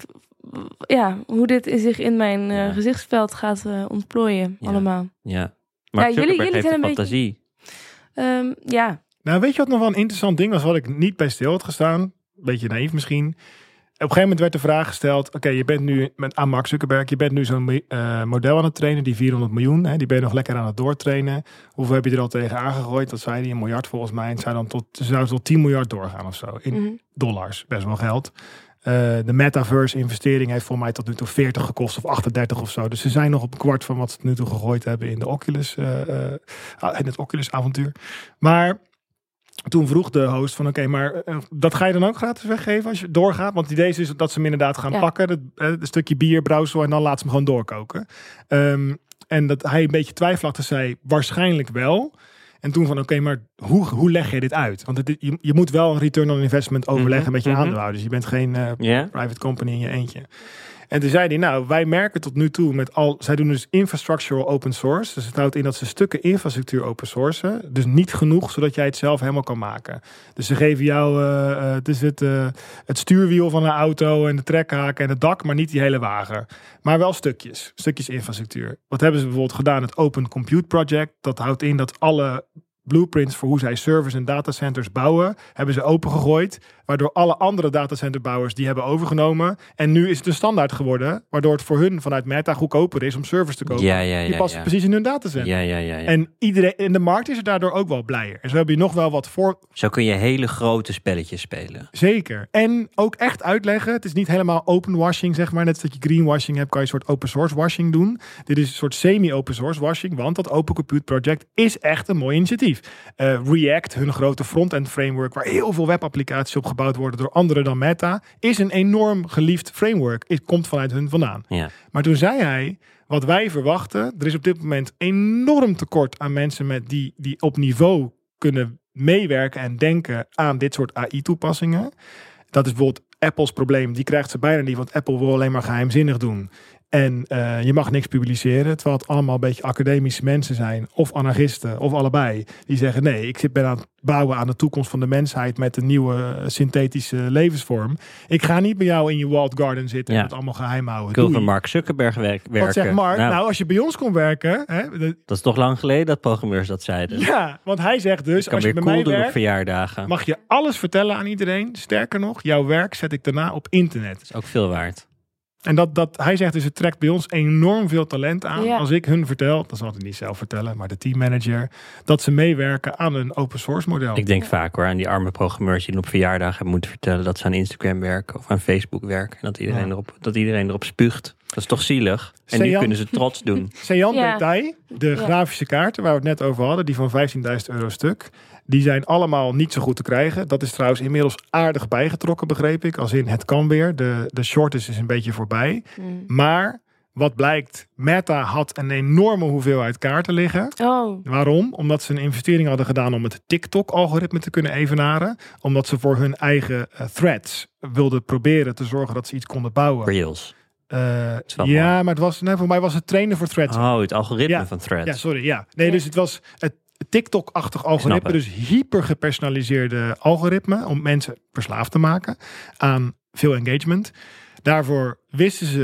Ja, hoe dit in zich in mijn eh, Ja. gezichtsveld gaat eh, ontplooien Ja. allemaal. Ja. Maar Ja, jullie- Zuckerberg jullie heeft zijn een een fantasie. Ehm, ja. Nou, weet je wat nog wel een interessant ding was, wat ik niet bij stil had gestaan? Beetje naïef misschien. Op een gegeven moment werd de vraag gesteld, oké, je bent nu met aan Mark Zuckerberg, je bent nu zo'n uh, model aan het trainen, die vierhonderd miljoen, hè, die ben je nog lekker aan het doortrainen. Hoeveel heb je er al tegen aangegooid? Dat zei hij, een miljard volgens mij. Het zou dan tot, zou tot tien miljard doorgaan of zo, in Mhm. dollars, best wel geld. Uh, de metaverse investering heeft voor mij tot nu toe veertig gekost of achtendertig of zo. Dus ze zijn nog op een kwart van wat ze tot nu toe gegooid hebben in de Oculus, uh, uh, in het Oculus avontuur. Maar toen vroeg de host van oké, okay, maar uh, dat ga je dan ook gratis weggeven als je doorgaat? Want het idee is dus dat ze hem inderdaad gaan Ja. pakken, het, uh, een stukje bier, brouwsel en dan laat ze hem gewoon doorkoken. Um, en dat hij een beetje twijfelachtig zei, waarschijnlijk wel. En toen van oké, okay, maar hoe, hoe leg je dit uit? Want het, je, je moet wel een return on investment overleggen Mm-hmm, met je mm-hmm. aandeelhouders. Je bent geen uh, Ja? private company in je eentje. En toen zei hij, nou, wij merken tot nu toe met al... Zij doen dus infrastructural open source. Dus het houdt in dat ze stukken infrastructuur open sourcen. Dus niet genoeg, zodat jij het zelf helemaal kan maken. Dus ze geven jou uh, uh, het, is het, uh, het stuurwiel van een auto en de trekhaak en het dak, maar niet die hele wagen. Maar wel stukjes, stukjes infrastructuur. Wat hebben ze bijvoorbeeld gedaan? Het Open Compute Project. Dat houdt in dat alle blueprints voor hoe zij servers en datacenters bouwen, hebben ze opengegooid, waardoor alle andere datacenterbouwers die hebben overgenomen. En nu is het een standaard geworden, waardoor het voor hun vanuit Meta goedkoper is om servers te kopen. Ja, ja, ja, die passen ja. precies in hun datacenter. Ja, ja, ja, ja. En iedereen in de markt is er daardoor ook wel blijer. En zo heb je nog wel wat voor... Zo kun je hele grote spelletjes spelen. Zeker. En ook echt uitleggen. Het is niet helemaal open washing, zeg maar. Net als dat je greenwashing hebt, kan je een soort open source washing doen. Dit is een soort semi-open source washing, want dat Open Compute Project is echt een mooi initiatief. Uh, React, hun grote front-end framework, waar heel veel webapplicaties op gebouwd worden door anderen dan Meta, is een enorm geliefd framework. Het komt vanuit hun vandaan. Ja. Maar toen zei hij, wat wij verwachten, er is op dit moment enorm tekort aan mensen met die, die op niveau kunnen meewerken en denken aan dit soort A I-toepassingen. Dat is bijvoorbeeld Apple's probleem. Die krijgt ze bijna niet, want Apple wil alleen maar geheimzinnig doen. En uh, je mag niks publiceren, terwijl het allemaal een beetje academische mensen zijn, of anarchisten, of allebei. Die zeggen, nee, ik zit ben aan het bouwen aan de toekomst van de mensheid met een nieuwe uh, synthetische levensvorm. Ik ga niet bij jou in je walled garden zitten Ja. en het allemaal geheim houden. Ik wil Doei. van Mark Zuckerberg werk, werken. Wat zegt Mark? Nou, Nou, als je bij ons kon werken... Hè, de, dat is toch lang geleden dat programmeurs dat zeiden. ja, want hij zegt dus, Ik kan als je weer bij cool mij doen op werkt, verjaardagen. mag je alles vertellen aan iedereen. Sterker nog, jouw werk zet ik daarna op internet. Dat is ook veel waard. En dat, dat, hij zegt dus, het trekt bij ons enorm veel talent aan. Ja. Als ik hun vertel, dat zal ik niet zelf vertellen, maar de teammanager, dat ze meewerken aan een open source model. Ik denk vaak hoor aan die arme programmeurs die op verjaardag hebben moeten vertellen dat ze aan Instagram werken of aan Facebook werken. En dat iedereen, Ja. erop, dat iedereen erop spuugt. Dat is toch zielig? En nu Sejan- kunnen ze trots doen. Sejan Ja. Detail, de Ja. grafische kaarten waar we het net over hadden, die van vijftienduizend euro stuk, die zijn allemaal niet zo goed te krijgen. Dat is trouwens inmiddels aardig bijgetrokken, begreep ik. Als in, het kan weer. De, de shortage is een beetje voorbij. Mm. Maar wat blijkt, Meta had een enorme hoeveelheid kaarten liggen. Oh, Waarom? Omdat ze een investering hadden gedaan om het TikTok-algoritme te kunnen evenaren. Omdat ze voor hun eigen uh, threads wilden proberen te zorgen dat ze iets konden bouwen. Reels. Uh, is wel ja, mooi. maar het was, nee, voor mij was het trainen voor threads. Oh, het algoritme Ja. van Threads. Ja, sorry. Ja. Nee, Ja. dus het was het TikTok-achtig algoritme. het. Dus hyper gepersonaliseerde algoritme om mensen verslaafd te maken aan veel engagement. Daarvoor wisten ze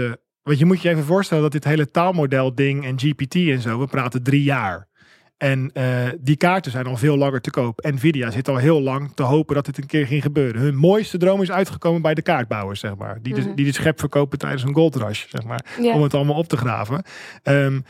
Want je moet je even voorstellen dat dit hele taalmodel ding en G P T en zo, we praten drie jaar. En uh, die kaarten zijn al veel langer te koop. Nvidia zit al heel lang te hopen dat dit een keer ging gebeuren. Hun mooiste droom is uitgekomen bij de kaartbouwers, zeg maar. Die, mm-hmm. de, die de schep verkopen tijdens een goldrush, zeg maar. Yeah. Om het allemaal op te graven. Um,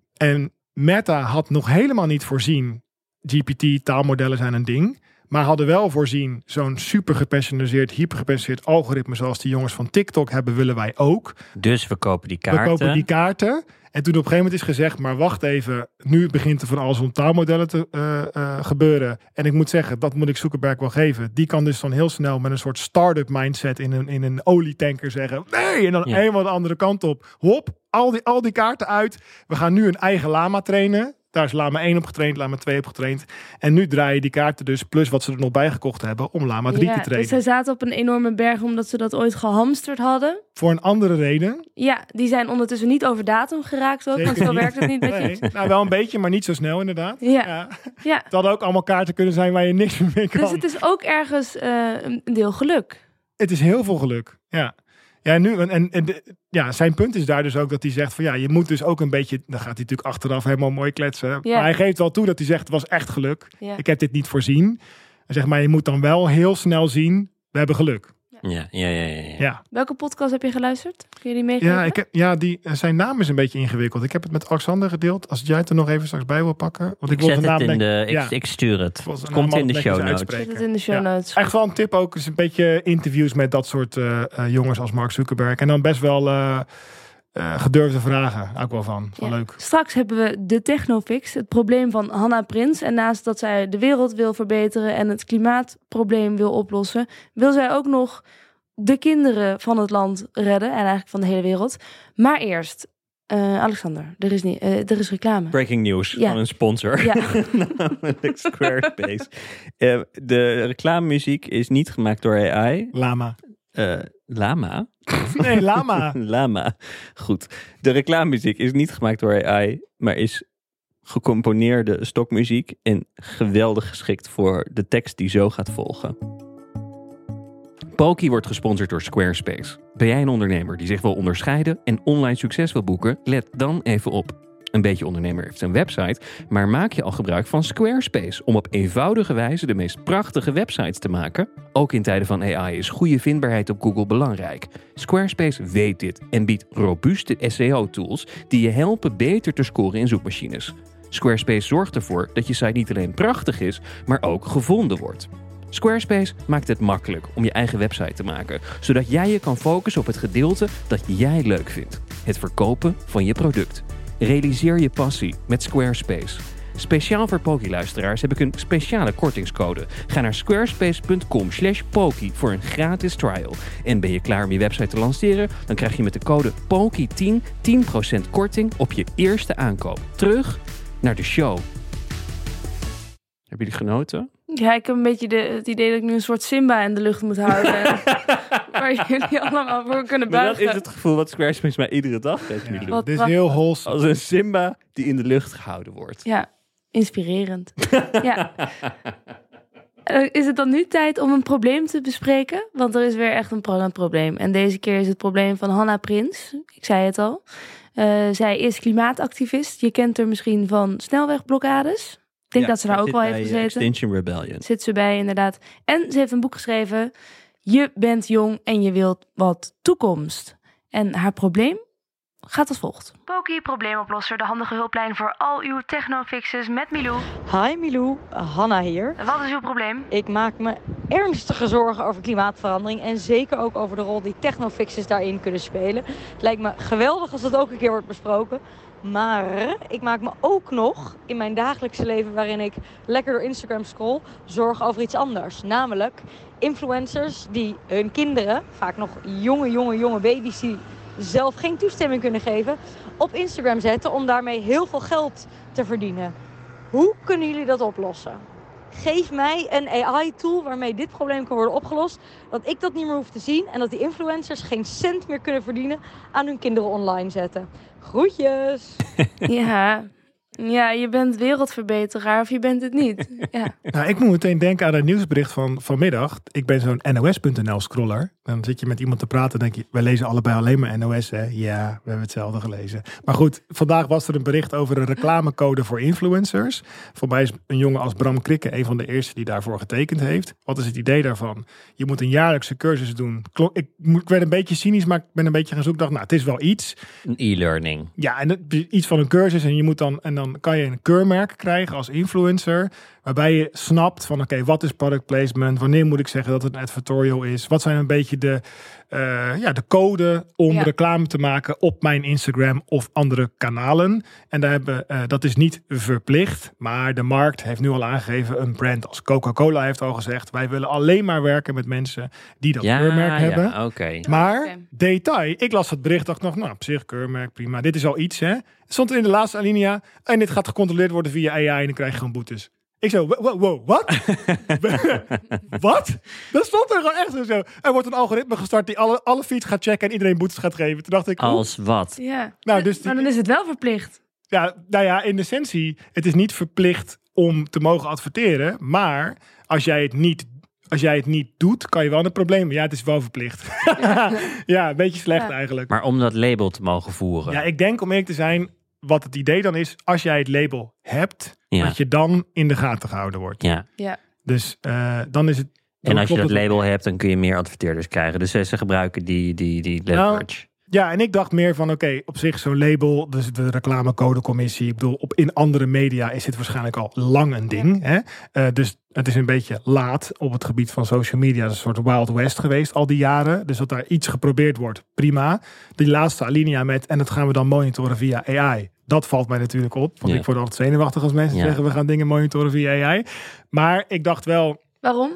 en Meta had nog helemaal niet voorzien, G P T, taalmodellen zijn een ding. Maar hadden wel voorzien, zo'n super gepersonaliseerd, hyper gepersonaliseerd algoritme zoals die jongens van TikTok hebben, willen wij ook. Dus we kopen die kaarten. We kopen die kaarten. En toen op een gegeven moment is gezegd, maar wacht even, nu begint er van alles om taalmodellen te uh, uh, gebeuren. En ik moet zeggen, dat moet ik Zuckerberg wel geven. Die kan dus dan heel snel met een soort start-up mindset in een, in een olietanker zeggen, nee, en dan ja. eenmaal de andere kant op. Hop, al die, al die kaarten uit. We gaan nu een eigen lama trainen. Daar is Lama één op getraind, Lama twee op getraind. En nu draaien die kaarten dus, plus wat ze er nog bij gekocht hebben, om Lama drie ja, te trainen. Dus zij zaten op een enorme berg omdat ze dat ooit gehamsterd hadden. Voor een andere reden. Ja, die zijn ondertussen niet over datum geraakt ook, Zeker want zo niet. werkt het niet met nee, je. Nou, wel een beetje, maar niet zo snel inderdaad. Ja. ja. ja. Het hadden ook allemaal kaarten kunnen zijn waar je niks meer mee kan. Dus het is ook ergens uh, een deel geluk. Het is heel veel geluk, ja. Ja, nu, en, en de, ja, zijn punt is daar dus ook dat hij zegt van ja, je moet dus ook een beetje, dan gaat hij natuurlijk achteraf helemaal mooi kletsen. Yeah. Maar hij geeft wel toe dat hij zegt, het was echt geluk. Yeah. Ik heb dit niet voorzien. Hij zegt, maar je moet dan wel heel snel zien, we hebben geluk. Ja, ja, ja, ja, ja. ja. Welke podcast heb je geluisterd? Kun je die meegeven? Ja, ik heb, ja die, zijn naam is een beetje ingewikkeld. Ik heb het met Alexander gedeeld. Als jij het er nog even straks bij wil pakken. Want ik, ik, wil zet de naam het in de, denk, ik, ja. ik stuur het. Het komt in de show notes. Zet het in de show notes. Ja. Echt wel een tip ook. Is een beetje interviews met dat soort uh, uh, jongens als Mark Zuckerberg. En dan best wel uh, uh, gedurfde vragen. Ook wel van. Wel ja. leuk. Straks hebben we de Technofix. Het probleem van Hannah Prins. En naast dat zij de wereld wil verbeteren en het klimaatprobleem wil oplossen, wil zij ook nog de kinderen van het land redden. En eigenlijk van de hele wereld. Maar eerst, uh, Alexander, er is, niet, uh, er is reclame. Breaking news ja. van een sponsor. Ja. Namelijk Squarespace. uh, de reclamemuziek is niet gemaakt door A I. Lama. Uh, Lama? Nee, Lama. Lama. Goed. De reclamemuziek is niet gemaakt door A I, maar is gecomponeerde stokmuziek en geweldig geschikt voor de tekst die zo gaat volgen. Poki wordt gesponsord door Squarespace. Ben jij een ondernemer die zich wil onderscheiden en online succes wil boeken? Let dan even op. Een beetje ondernemer heeft een website, maar maak je al gebruik van Squarespace om op eenvoudige wijze de meest prachtige websites te maken? Ook in tijden van A I is goede vindbaarheid op Google belangrijk. Squarespace weet dit en biedt robuuste S E O-tools die je helpen beter te scoren in zoekmachines. Squarespace zorgt ervoor dat je site niet alleen prachtig is, maar ook gevonden wordt. Squarespace maakt het makkelijk om je eigen website te maken, zodat jij je kan focussen op het gedeelte dat jij leuk vindt. Het verkopen van je product. Realiseer je passie met Squarespace. Speciaal voor Poki-luisteraars heb ik een speciale kortingscode. Ga naar squarespace.com slash Poki voor een gratis trial. En ben je klaar om je website te lanceren? Dan krijg je met de code Poki tien tien procent korting op je eerste aankoop. Terug naar de show. Hebben jullie genoten? Ja, ik heb een beetje de, het idee dat ik nu een soort Simba in de lucht moet houden. Waar jullie allemaal voor kunnen buigen. Maar dat is het gevoel wat Squarespace mij iedere dag heeft. Ja, dit is heel wholesome. Als een Simba die in de lucht gehouden wordt. Ja, inspirerend. ja. Uh, is het dan nu tijd om een probleem te bespreken? Want er is weer echt een pro- probleem. En deze keer is het probleem van Hannah Prins. Ik zei het al. Uh, zij is klimaatactivist. Je kent haar misschien van snelwegblokkades. Ik denk ja, dat ze daar ook wel heeft gezeten. Extinction Rebellion. Zit ze bij, inderdaad. En ze heeft een boek geschreven. Je bent jong en je wilt wat toekomst. En haar probleem gaat als volgt. Poki, probleemoplosser, de handige hulplijn voor al uw technofixes met Milou. Hi Milou, Hannah hier. Wat is uw probleem? Ik maak me ernstige zorgen over klimaatverandering en zeker ook over de rol die technofixes daarin kunnen spelen. Het lijkt me geweldig als dat ook een keer wordt besproken. Maar ik maak me ook nog in mijn dagelijkse leven, waarin ik lekker door Instagram scroll, zorgen over iets anders. Namelijk influencers die hun kinderen, vaak nog jonge, jonge, jonge baby's die zelf geen toestemming kunnen geven, op Instagram zetten om daarmee heel veel geld te verdienen. Hoe kunnen jullie dat oplossen? Geef mij een A I-tool waarmee dit probleem kan worden opgelost. Dat ik dat niet meer hoef te zien en dat die influencers geen cent meer kunnen verdienen aan hun kinderen online zetten. Groetjes! Ja, Ja, je bent wereldverbeteraar of je bent het niet. Ja. Nou, ik moet meteen denken aan het nieuwsbericht van vanmiddag. Ik ben zo'n N O S punt N L scroller. Dan zit je met iemand te praten en denk je, wij lezen allebei alleen maar N O S, hè? Ja, we hebben hetzelfde gelezen. Maar goed, vandaag was er een bericht over een reclamecode voor influencers. Voor mij is een jongen als Bram Krikke een van de eerste die daarvoor getekend heeft. Wat is het idee daarvan? Je moet een jaarlijkse cursus doen. Ik, ik werd een beetje cynisch, maar ik ben een beetje gaan zoeken. Dacht, nou, het is wel iets. Een e-learning. Ja, en het, iets van een cursus en je moet dan en dan kan je een keurmerk krijgen als influencer, waarbij je snapt van oké, okay, wat is product placement? Wanneer moet ik zeggen dat het een advertorial is? Wat zijn een beetje de, uh, ja, de code om ja. reclame te maken op mijn Instagram of andere kanalen? En daar hebben, uh, dat is niet verplicht, maar de markt heeft nu al aangegeven, een brand als Coca-Cola heeft al gezegd, wij willen alleen maar werken met mensen die dat ja, keurmerk hebben. Ja, okay. Maar okay. detail, ik las het bericht, dacht nog, nou op zich keurmerk, prima. Dit is al iets, hè? Stond er in de laatste alinea en dit gaat gecontroleerd worden via A I en dan krijg je gewoon boetes. Ik zo, wow, wow, wat? Wat? Dat stond er gewoon echt zo. Er wordt een algoritme gestart die alle, alle feeds gaat checken en iedereen boetes gaat geven. Toen dacht ik, als wat? Ja. Nou, dus die, maar dan is het wel verplicht. Ja, nou ja, in essentie, het is niet verplicht om te mogen adverteren, maar als jij het niet Als jij het niet doet, kan je wel een probleem hebben. Ja, het is wel verplicht. Ja, een beetje slecht ja. eigenlijk. Maar om dat label te mogen voeren. Ja, ik denk om eerlijk te zijn, wat het idee dan is, als jij het label hebt, ja. dat je dan in de gaten gehouden wordt. Ja. Ja. Dus uh, dan is het... En als je dat label ook hebt, dan kun je meer adverteerders krijgen. Dus ze gebruiken die, die, die leverage. Nou, ja, en ik dacht meer van, oké, okay, op zich zo'n label, dus de reclamecodecommissie, ik bedoel, op, in andere media is dit waarschijnlijk al lang een ding. Hè? Uh, dus het is een beetje laat op het gebied van social media. Dat is een soort Wild West geweest al die jaren. Dus dat daar iets geprobeerd wordt, prima. Die laatste alinea met, en dat gaan we dan monitoren via A I. Dat valt mij natuurlijk op, want ja. ik word altijd zenuwachtig als mensen ja. zeggen, we gaan dingen monitoren via A I. Maar ik dacht wel... Waarom?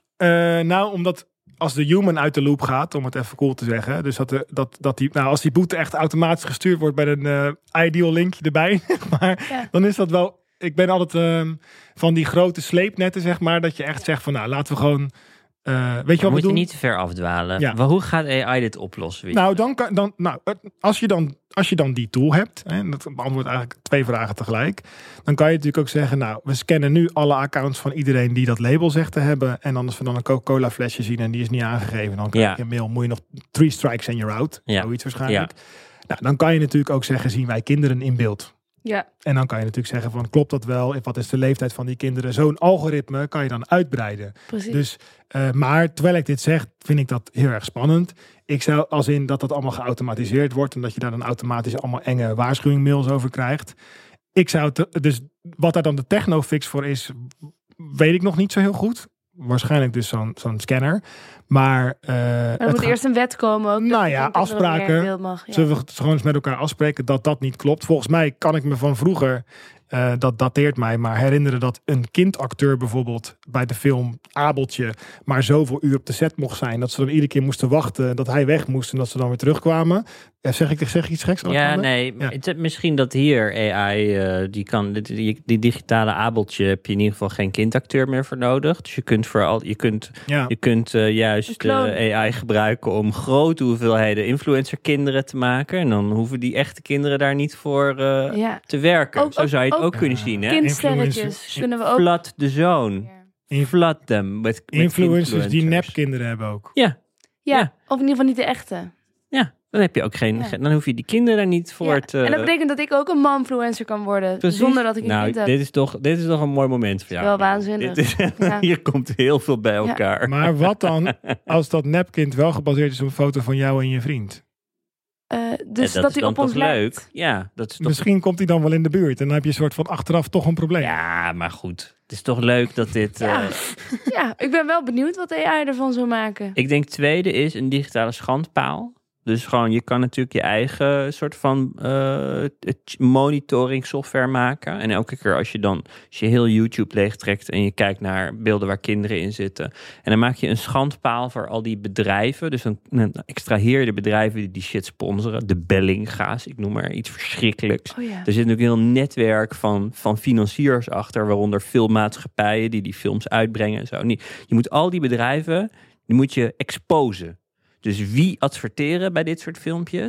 Uh, nou, omdat... Als de human uit de loop gaat, om het even cool te zeggen. Dus dat, de, dat, dat die, nou, als die boete echt automatisch gestuurd wordt met een uh, ideal linkje erbij. maar ja. dan is dat wel... Ik ben altijd uh, van die grote sleepnetten, zeg maar. Dat je echt zegt van, nou, laten we gewoon... Uh, weet je wat we moet doen? je niet te ver afdwalen. Ja. Maar hoe gaat A I dit oplossen? Nou, dan kan, dan, nou als, je dan, als je dan die tool hebt, hè, dat beantwoordt eigenlijk twee vragen tegelijk, dan kan je natuurlijk ook zeggen, nou, we scannen nu alle accounts van iedereen die dat label zegt te hebben. En als we dan een Coca-Cola flesje zien en die is niet aangegeven, dan krijg je een mail, moet je nog three strikes and you're out. Ja. Zoiets waarschijnlijk. Ja. Nou, dan kan je natuurlijk ook zeggen, zien wij kinderen in beeld? Ja. En dan kan je natuurlijk zeggen van, klopt dat wel? Wat is de leeftijd van die kinderen? Zo'n algoritme kan je dan uitbreiden. Precies. Dus, uh, maar terwijl ik dit zeg, vind ik dat heel erg spannend. Ik zou als in dat dat allemaal geautomatiseerd wordt en dat je daar dan automatisch allemaal enge waarschuwingmails over krijgt. Ik zou te, dus wat daar dan de technofix voor is, weet ik nog niet zo heel goed. Waarschijnlijk dus zo'n zo'n scanner. Maar, uh, maar er moet gaat... eerst een wet komen. Ook nou ja, afspraken. Mag, ja. Zullen we gewoon eens met elkaar afspreken dat dat niet klopt? Volgens mij kan ik me van vroeger, uh, dat dateert mij, maar herinneren dat een kindacteur bijvoorbeeld bij de film Abeltje maar zoveel uur op de set mocht zijn. Dat ze dan iedere keer moesten wachten dat hij weg moest en dat ze dan weer terugkwamen. Ja, zeg ik zeg ik iets geks? Ja, nee. Ja. Het, misschien dat hier A I, uh, die kan, die, die digitale Abeltje heb je in ieder geval geen kindacteur meer voor nodig. Dus je kunt vooral, je kunt, ja. je kunt uh, juist uh, A I gebruiken om grote hoeveelheden influencerkinderen te maken. En dan hoeven die echte kinderen daar niet voor uh, ja. te werken. Ook, Zo zou je het ook, ook kunnen zien. Hè? Kindsterretjes kunnen we ook. Flood the zone. Ja. Flood them. Met, met influencers, influencers die nepkinderen hebben ook. Ja. ja. Ja. Of in ieder geval niet de echte. Ja. Dan heb je ook geen, ja. dan hoef je die kinderen daar niet voor ja. te... En dat betekent dat ik ook een momfluencer kan worden. Precies. Zonder dat ik een nou, kind heb. Dit is toch, dit is toch een mooi moment voor jou. Wel waanzinnig. Dit is, ja. Hier komt heel veel bij elkaar. Ja. Maar wat dan als dat nepkind wel gebaseerd is op een foto van jou en je vriend? Uh, dus ja, dat, dat hij op ons lijkt. Ja, dat is toch... Misschien komt hij dan wel in de buurt. En dan heb je een soort van achteraf toch een probleem. Ja, maar goed. Het is toch leuk dat dit... Ja, uh... ja ik ben wel benieuwd wat A I ervan zou maken. Ik denk tweede is een digitale schandpaal. Dus gewoon, je kan natuurlijk je eigen soort van uh, monitoring software maken. En elke keer als je dan, als je heel YouTube leegtrekt en je kijkt naar beelden waar kinderen in zitten. En dan maak je een schandpaal voor al die bedrijven. Dus dan, dan extraheer je de bedrijven die die shit sponsoren. De Bellinga's, ik noem maar iets verschrikkelijks. Oh ja. Er zit natuurlijk een heel netwerk van, van financiers achter, waaronder filmmaatschappijen die die films uitbrengen en zo. Je moet al die bedrijven, die moet je exposen. Dus wie adverteren bij dit soort filmpjes?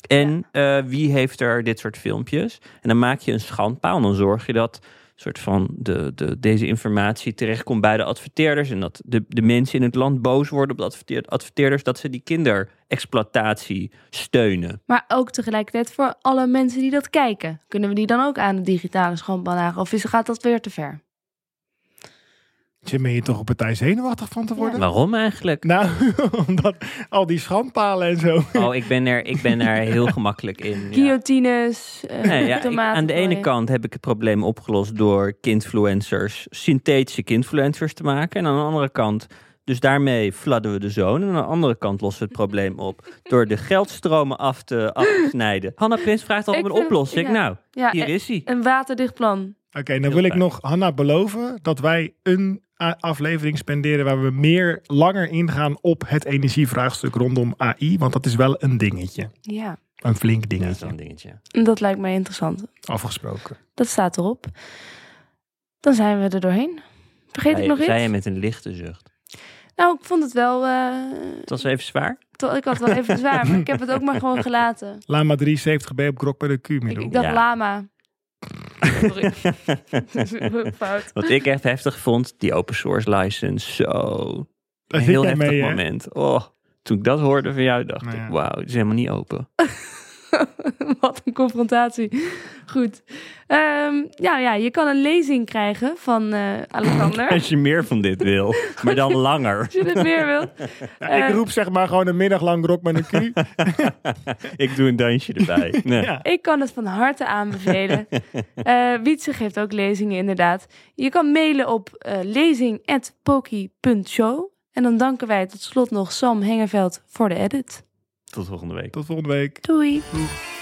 En uh, wie heeft er dit soort filmpjes? En dan maak je een schandpaal en dan zorg je dat soort van de, de, deze informatie terechtkomt bij de adverteerders. En dat de, de mensen in het land boos worden op de adverteer, adverteerders dat ze die kinderexploitatie steunen. Maar ook tegelijkertijd voor alle mensen die dat kijken. Kunnen we die dan ook aan de digitale schandpaal nagelen? Of is, gaat dat weer te ver? Jim, ben je toch op partij zenuwachtig van te worden? Ja. Waarom eigenlijk? Nou, omdat al die schandpalen en zo. Oh, ik ben er, ik ben er heel gemakkelijk in. Ja. Guillotines, uh, Nee, ja, ik, tomaten. aan de ene kant heb ik het probleem opgelost door kindfluencers, synthetische kindfluencers te maken. En aan de andere kant, dus daarmee fladden we de zoon. En aan de andere kant lossen we het probleem op door de geldstromen af te, af te snijden. Hanna Prins vraagt al om Ik een vind- oplossing. ja. Nou, Ja, hier is hij. Een waterdicht plan. Oké, okay, dan Heel wil ik fijn. nog Hanna beloven dat wij een a- aflevering spenderen waar we meer langer ingaan op het energievraagstuk rondom A I. Want dat is wel een dingetje. Ja, Een flink Ja, dingetje. zo'n dingetje. dat lijkt mij interessant. Afgesproken. Dat staat erop. Dan zijn we er doorheen. Vergeet ik Zei, nog iets? zei je met een lichte zucht. Nou, ik vond het wel... uh, Het was even zwaar. to- ik had het wel even zwaar, maar ik heb het ook maar gewoon gelaten. Lama drieënzeventig B op Grok bij de Q Ik, middel. ik dacht Ja. lama. Sorry. Fout. Wat ik echt heftig vond, die open source license. Zo. Daar Een zit heel jij heftig mee, hè? moment. Oh, toen ik dat hoorde van jou, dacht Nou ja. ik, wauw, het is helemaal niet open. Wat een confrontatie. Goed. Um, ja, ja, je kan een lezing krijgen van uh, Alexander. Als je meer van dit wil, maar dan langer. Als je het meer wilt. Ja, Eh, ik roep zeg maar gewoon een middag lang Grok bij de Q. Ik doe een dansje erbij. Nee. Ja. Ik kan het van harte aanbevelen. Uh, Wietse geeft ook lezingen, inderdaad. Je kan mailen op uh, lezing at poki punt show. En dan danken wij tot slot nog Sam Hengeveld voor de edit. Tot volgende week. Tot volgende week. Doei. Doei.